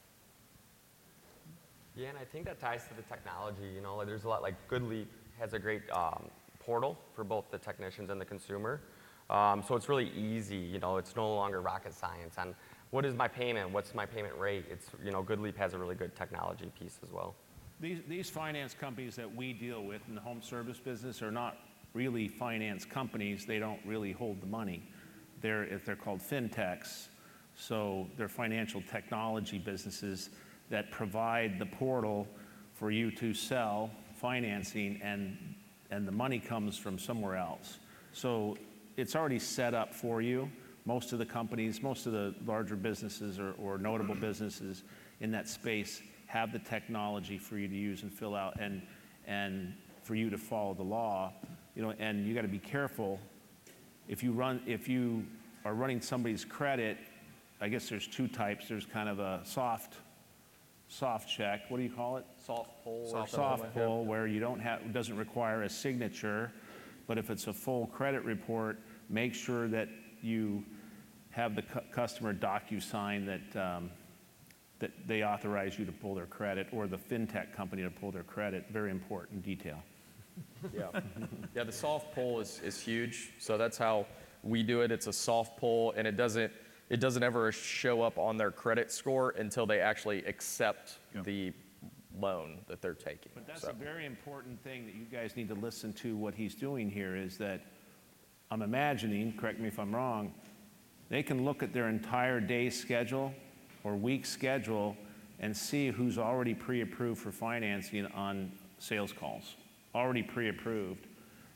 Speaker 4: Yeah, and I think that ties to the technology. You know, like there's a lot, like GoodLeap has a great um, portal for both the technicians and the consumer. Um, so it's really easy. You know, it's no longer rocket science on what is my payment, what's my payment rate. It's, you know, GoodLeap has a really good technology piece as well.
Speaker 6: These, these finance companies that we deal with in the home service business are not really finance companies. They don't really hold the money. They're, if they're called fintechs, so they're financial technology businesses that provide the portal for you to sell financing, and, and the money comes from somewhere else. So it's already set up for you. Most of the companies, most of the larger businesses or, or notable businesses in that space have the technology for you to use and fill out, and, and for you to follow the law. You know, and you got to be careful. If you run, if you are running somebody's credit, I guess there's two types. There's kind of a soft, soft check. What do you call it?
Speaker 5: Soft pull. or
Speaker 6: Soft,
Speaker 5: something
Speaker 6: soft
Speaker 5: like that.
Speaker 6: pull, where you don't have, it doesn't require a signature. But if it's a full credit report, make sure that you have the cu- customer DocuSign that um, that they authorize you to pull their credit, or the fintech company to pull their credit. Very important detail.
Speaker 5: Yeah, yeah. The soft pull is, is huge. So that's how we do it. It's a soft pull, and it doesn't it doesn't ever show up on their credit score until they actually accept
Speaker 3: Yeah.
Speaker 5: the loan that they're taking.
Speaker 6: But that's
Speaker 5: So-
Speaker 6: a very important thing that you guys need to listen to. What he's doing here is that I'm imagining, correct me if I'm wrong, they can look at their entire day schedule or week schedule and see who's already pre-approved for financing on sales calls, already pre-approved.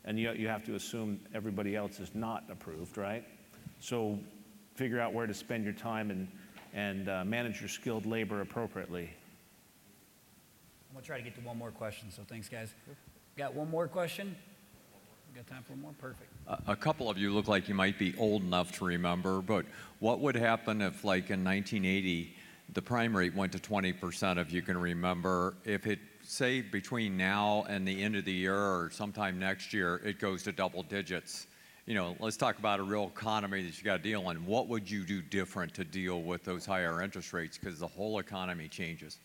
Speaker 6: and you, you have to assume everybody else is not approved, right? So figure out where to spend your time and, and uh, manage your skilled labor appropriately.
Speaker 2: I'm gonna try to get to one more question, so thanks, guys. Got one more question? We got time for one more? Perfect.
Speaker 9: A, a couple of you look like you might be old enough to remember, but what would happen if, like in nineteen eighty, the prime rate went to twenty percent, if you can remember? If it, say, between now and the end of the year or sometime next year, it goes to double digits. You know, let's talk about a real economy that you got to deal in. What would you do different to deal with those higher interest rates? Because the whole economy changes.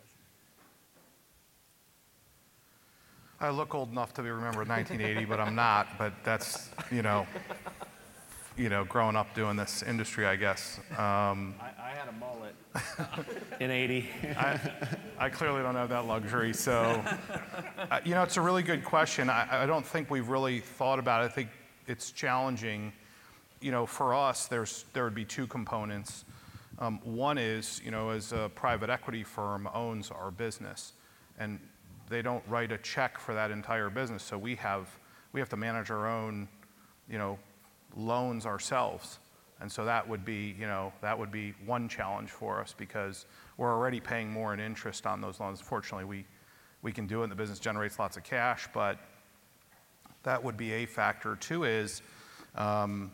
Speaker 3: I look old enough to be remember nineteen eighty, but I'm not. But that's, you know, you know, growing up doing this industry, I guess. Um,
Speaker 6: I, I had a mullet in eighty.
Speaker 3: I, I clearly don't have that luxury. So, uh, you know, it's a really good question. I, I don't think we've really thought about it. I think it's challenging. You know, for us, there's there would be two components. Um, one is, you know, as a private equity firm owns our business, and they don't write a check for that entire business. So we have we have to manage our own, you know, loans ourselves. And so that would be, you know, that would be one challenge for us because we're already paying more in interest on those loans. Fortunately, we we can do it and the business generates lots of cash, but that would be a factor. Two is, um,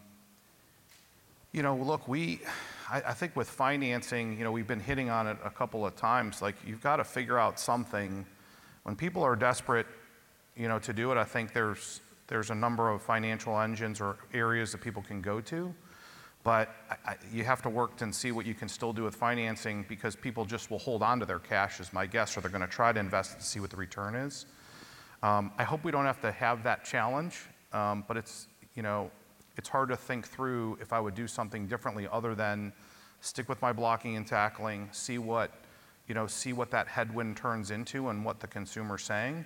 Speaker 3: you know, look, we, I, I think with financing, you know, we've been hitting on it a couple of times, like you've got to figure out something. When people are desperate, you know, to do it, I think there's there's a number of financial engines or areas that people can go to, but I, I, you have to work and see what you can still do with financing because people just will hold on to their cash, is my guess, or they're going to try to invest to see what the return is. Um, I hope we don't have to have that challenge, um, but it's, you know, it's hard to think through if I would do something differently other than stick with my blocking and tackling, see what you know, see what that headwind turns into and what the consumer's saying.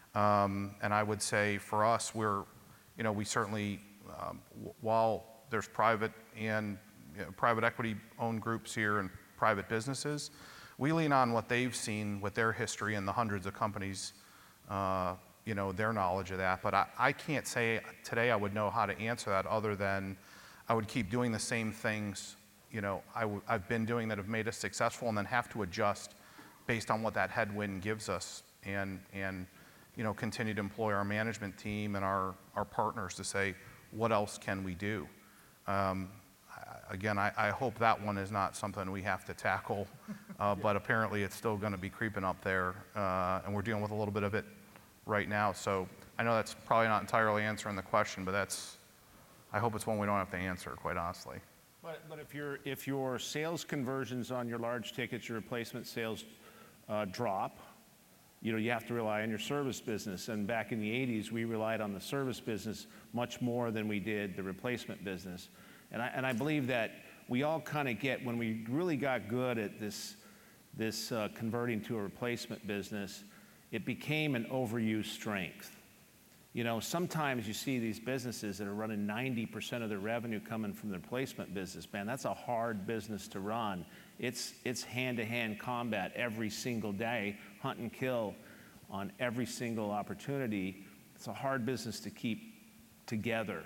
Speaker 3: Um, and I would say for us, we're, you know, we certainly, um, w- while there's private and you know, private equity owned groups here and private businesses, we lean on what they've seen with their history and the hundreds of companies, uh, you know, their knowledge of that. But I, I can't say today I would know how to answer that other than I would keep doing the same things you know, I w- I've been doing that have made us successful and then have to adjust based on what that headwind gives us and, and you know, continue to employ our management team and our, our partners to say, what else can we do? Um, I, again, I, I hope that one is not something we have to tackle, uh, but apparently it's still going to be creeping up there, uh, and we're dealing with a little bit of it right now. So I know that's probably not entirely answering the question, but that's, I hope it's one we don't have to answer, quite honestly.
Speaker 6: But, but if, your if your sales conversions on your large tickets, your replacement sales uh, drop, you know, you have to rely on your service business. And back in the eighties, we relied on the service business much more than we did the replacement business. And I, and I believe that we all kind of get, when we really got good at this, this uh, converting to a replacement business, it became an overused strength. You know, sometimes you see these businesses that are running ninety percent of their revenue coming from the replacement business. Man, that's a hard business to run. It's it's hand-to-hand combat every single day, hunt and kill on every single opportunity. It's a hard business to keep together.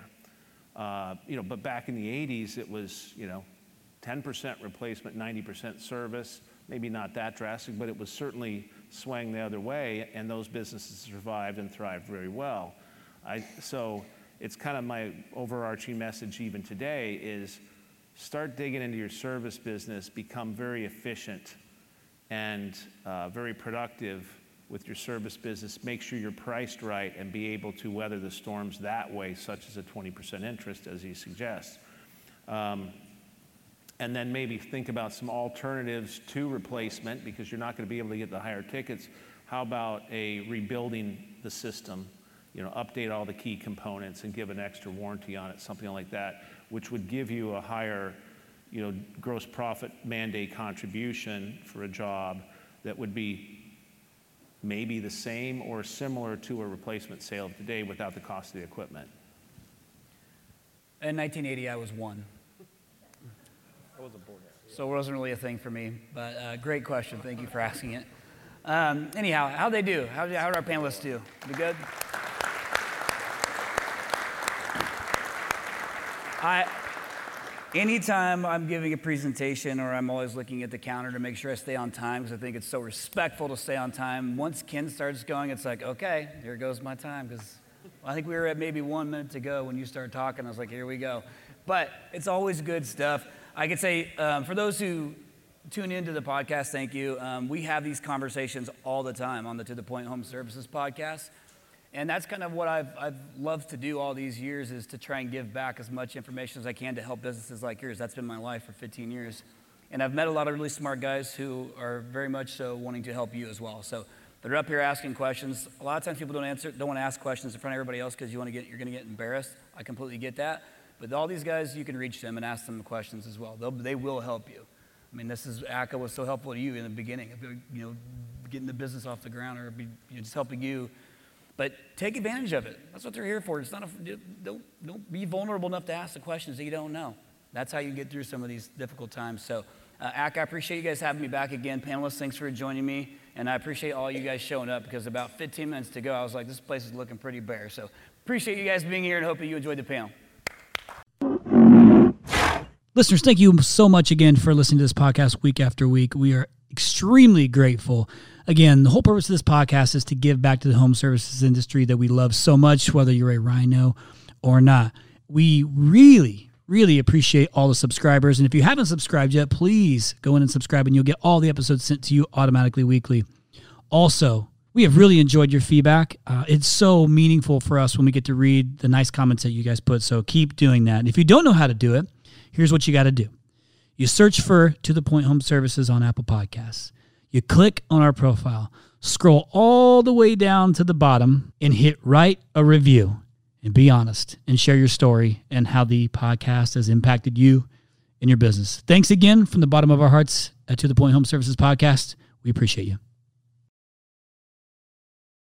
Speaker 6: Uh, you know, but back in the eighties, it was, you know, ten percent replacement, ninety percent service. Maybe not that drastic, but it was certainly swaying the other way, and those businesses survived and thrived very well. I, so it's kind of my overarching message even today is start digging into your service business, become very efficient and uh, very productive with your service business. Make sure you're priced right and be able to weather the storms that way, such as a twenty percent interest, as he suggests. Um, and then maybe think about some alternatives to replacement because you're not going to be able to get the higher tickets. How about a rebuilding the system, you know, update all the key components and give an extra warranty on it, something like that, which would give you a higher, you know, gross profit mandate contribution for a job that would be maybe the same or similar to a replacement sale today without the cost of the equipment.
Speaker 2: In nineteen eighty, I was one.
Speaker 5: I wasn't born yet.
Speaker 2: So it wasn't really a thing for me, but uh, great question. Thank you for asking it. Um, anyhow, how'd they do? How did, how did our panelists do? We good? I, anytime I'm giving a presentation or I'm always looking at the counter to make sure I stay on time because I think it's so respectful to stay on time. Once Ken starts going, it's like, okay, here goes my time because I think we were at maybe one minute to go when you started talking. I was like, here we go. But it's always good stuff. I could say, um, for those who tune into the podcast, thank you. Um, we have these conversations all the time on the To The Point Home Services podcast. And that's kind of what I've, I've loved to do all these years is to try and give back as much information as I can to help businesses like yours. That's been my life for fifteen years. And I've met a lot of really smart guys who are very much so wanting to help you as well. So they're up here asking questions. A lot of times people don't answer, don't want to ask questions in front of everybody else because you want to get, you're going to get embarrassed. I completely get that. But all these guys, you can reach them and ask them questions as well. They'll, they will help you. I mean, this is, A C C A was so helpful to you in the beginning, of, you know, getting the business off the ground or be, you know, just helping you. But take advantage of it. That's what they're here for. It's not a, don't, don't be vulnerable enough to ask the questions that you don't know. That's how you get through some of these difficult times. So, uh, A C C A, I appreciate you guys having me back again. Panelists, thanks for joining me. And I appreciate all you guys showing up because about fifteen minutes to go, I was like, this place is looking pretty bare. So appreciate you guys being here and hope that you enjoyed the panel.
Speaker 7: Listeners, thank you so much again for listening to this podcast week after week. We are extremely grateful. Again, the whole purpose of this podcast is to give back to the home services industry that we love so much, whether you're a Rhino or not. We really, really appreciate all the subscribers. And if you haven't subscribed yet, please go in and subscribe and you'll get all the episodes sent to you automatically weekly. Also, we have really enjoyed your feedback. Uh, it's so meaningful for us when we get to read the nice comments that you guys put. So keep doing that. And if you don't know how to do it, here's what you got to do. You search for To The Point Home Services on Apple Podcasts. You click on our profile, scroll all the way down to the bottom, and hit write a review. And be honest and share your story and how the podcast has impacted you and your business. Thanks again from the bottom of our hearts at To The Point Home Services Podcast. We appreciate you.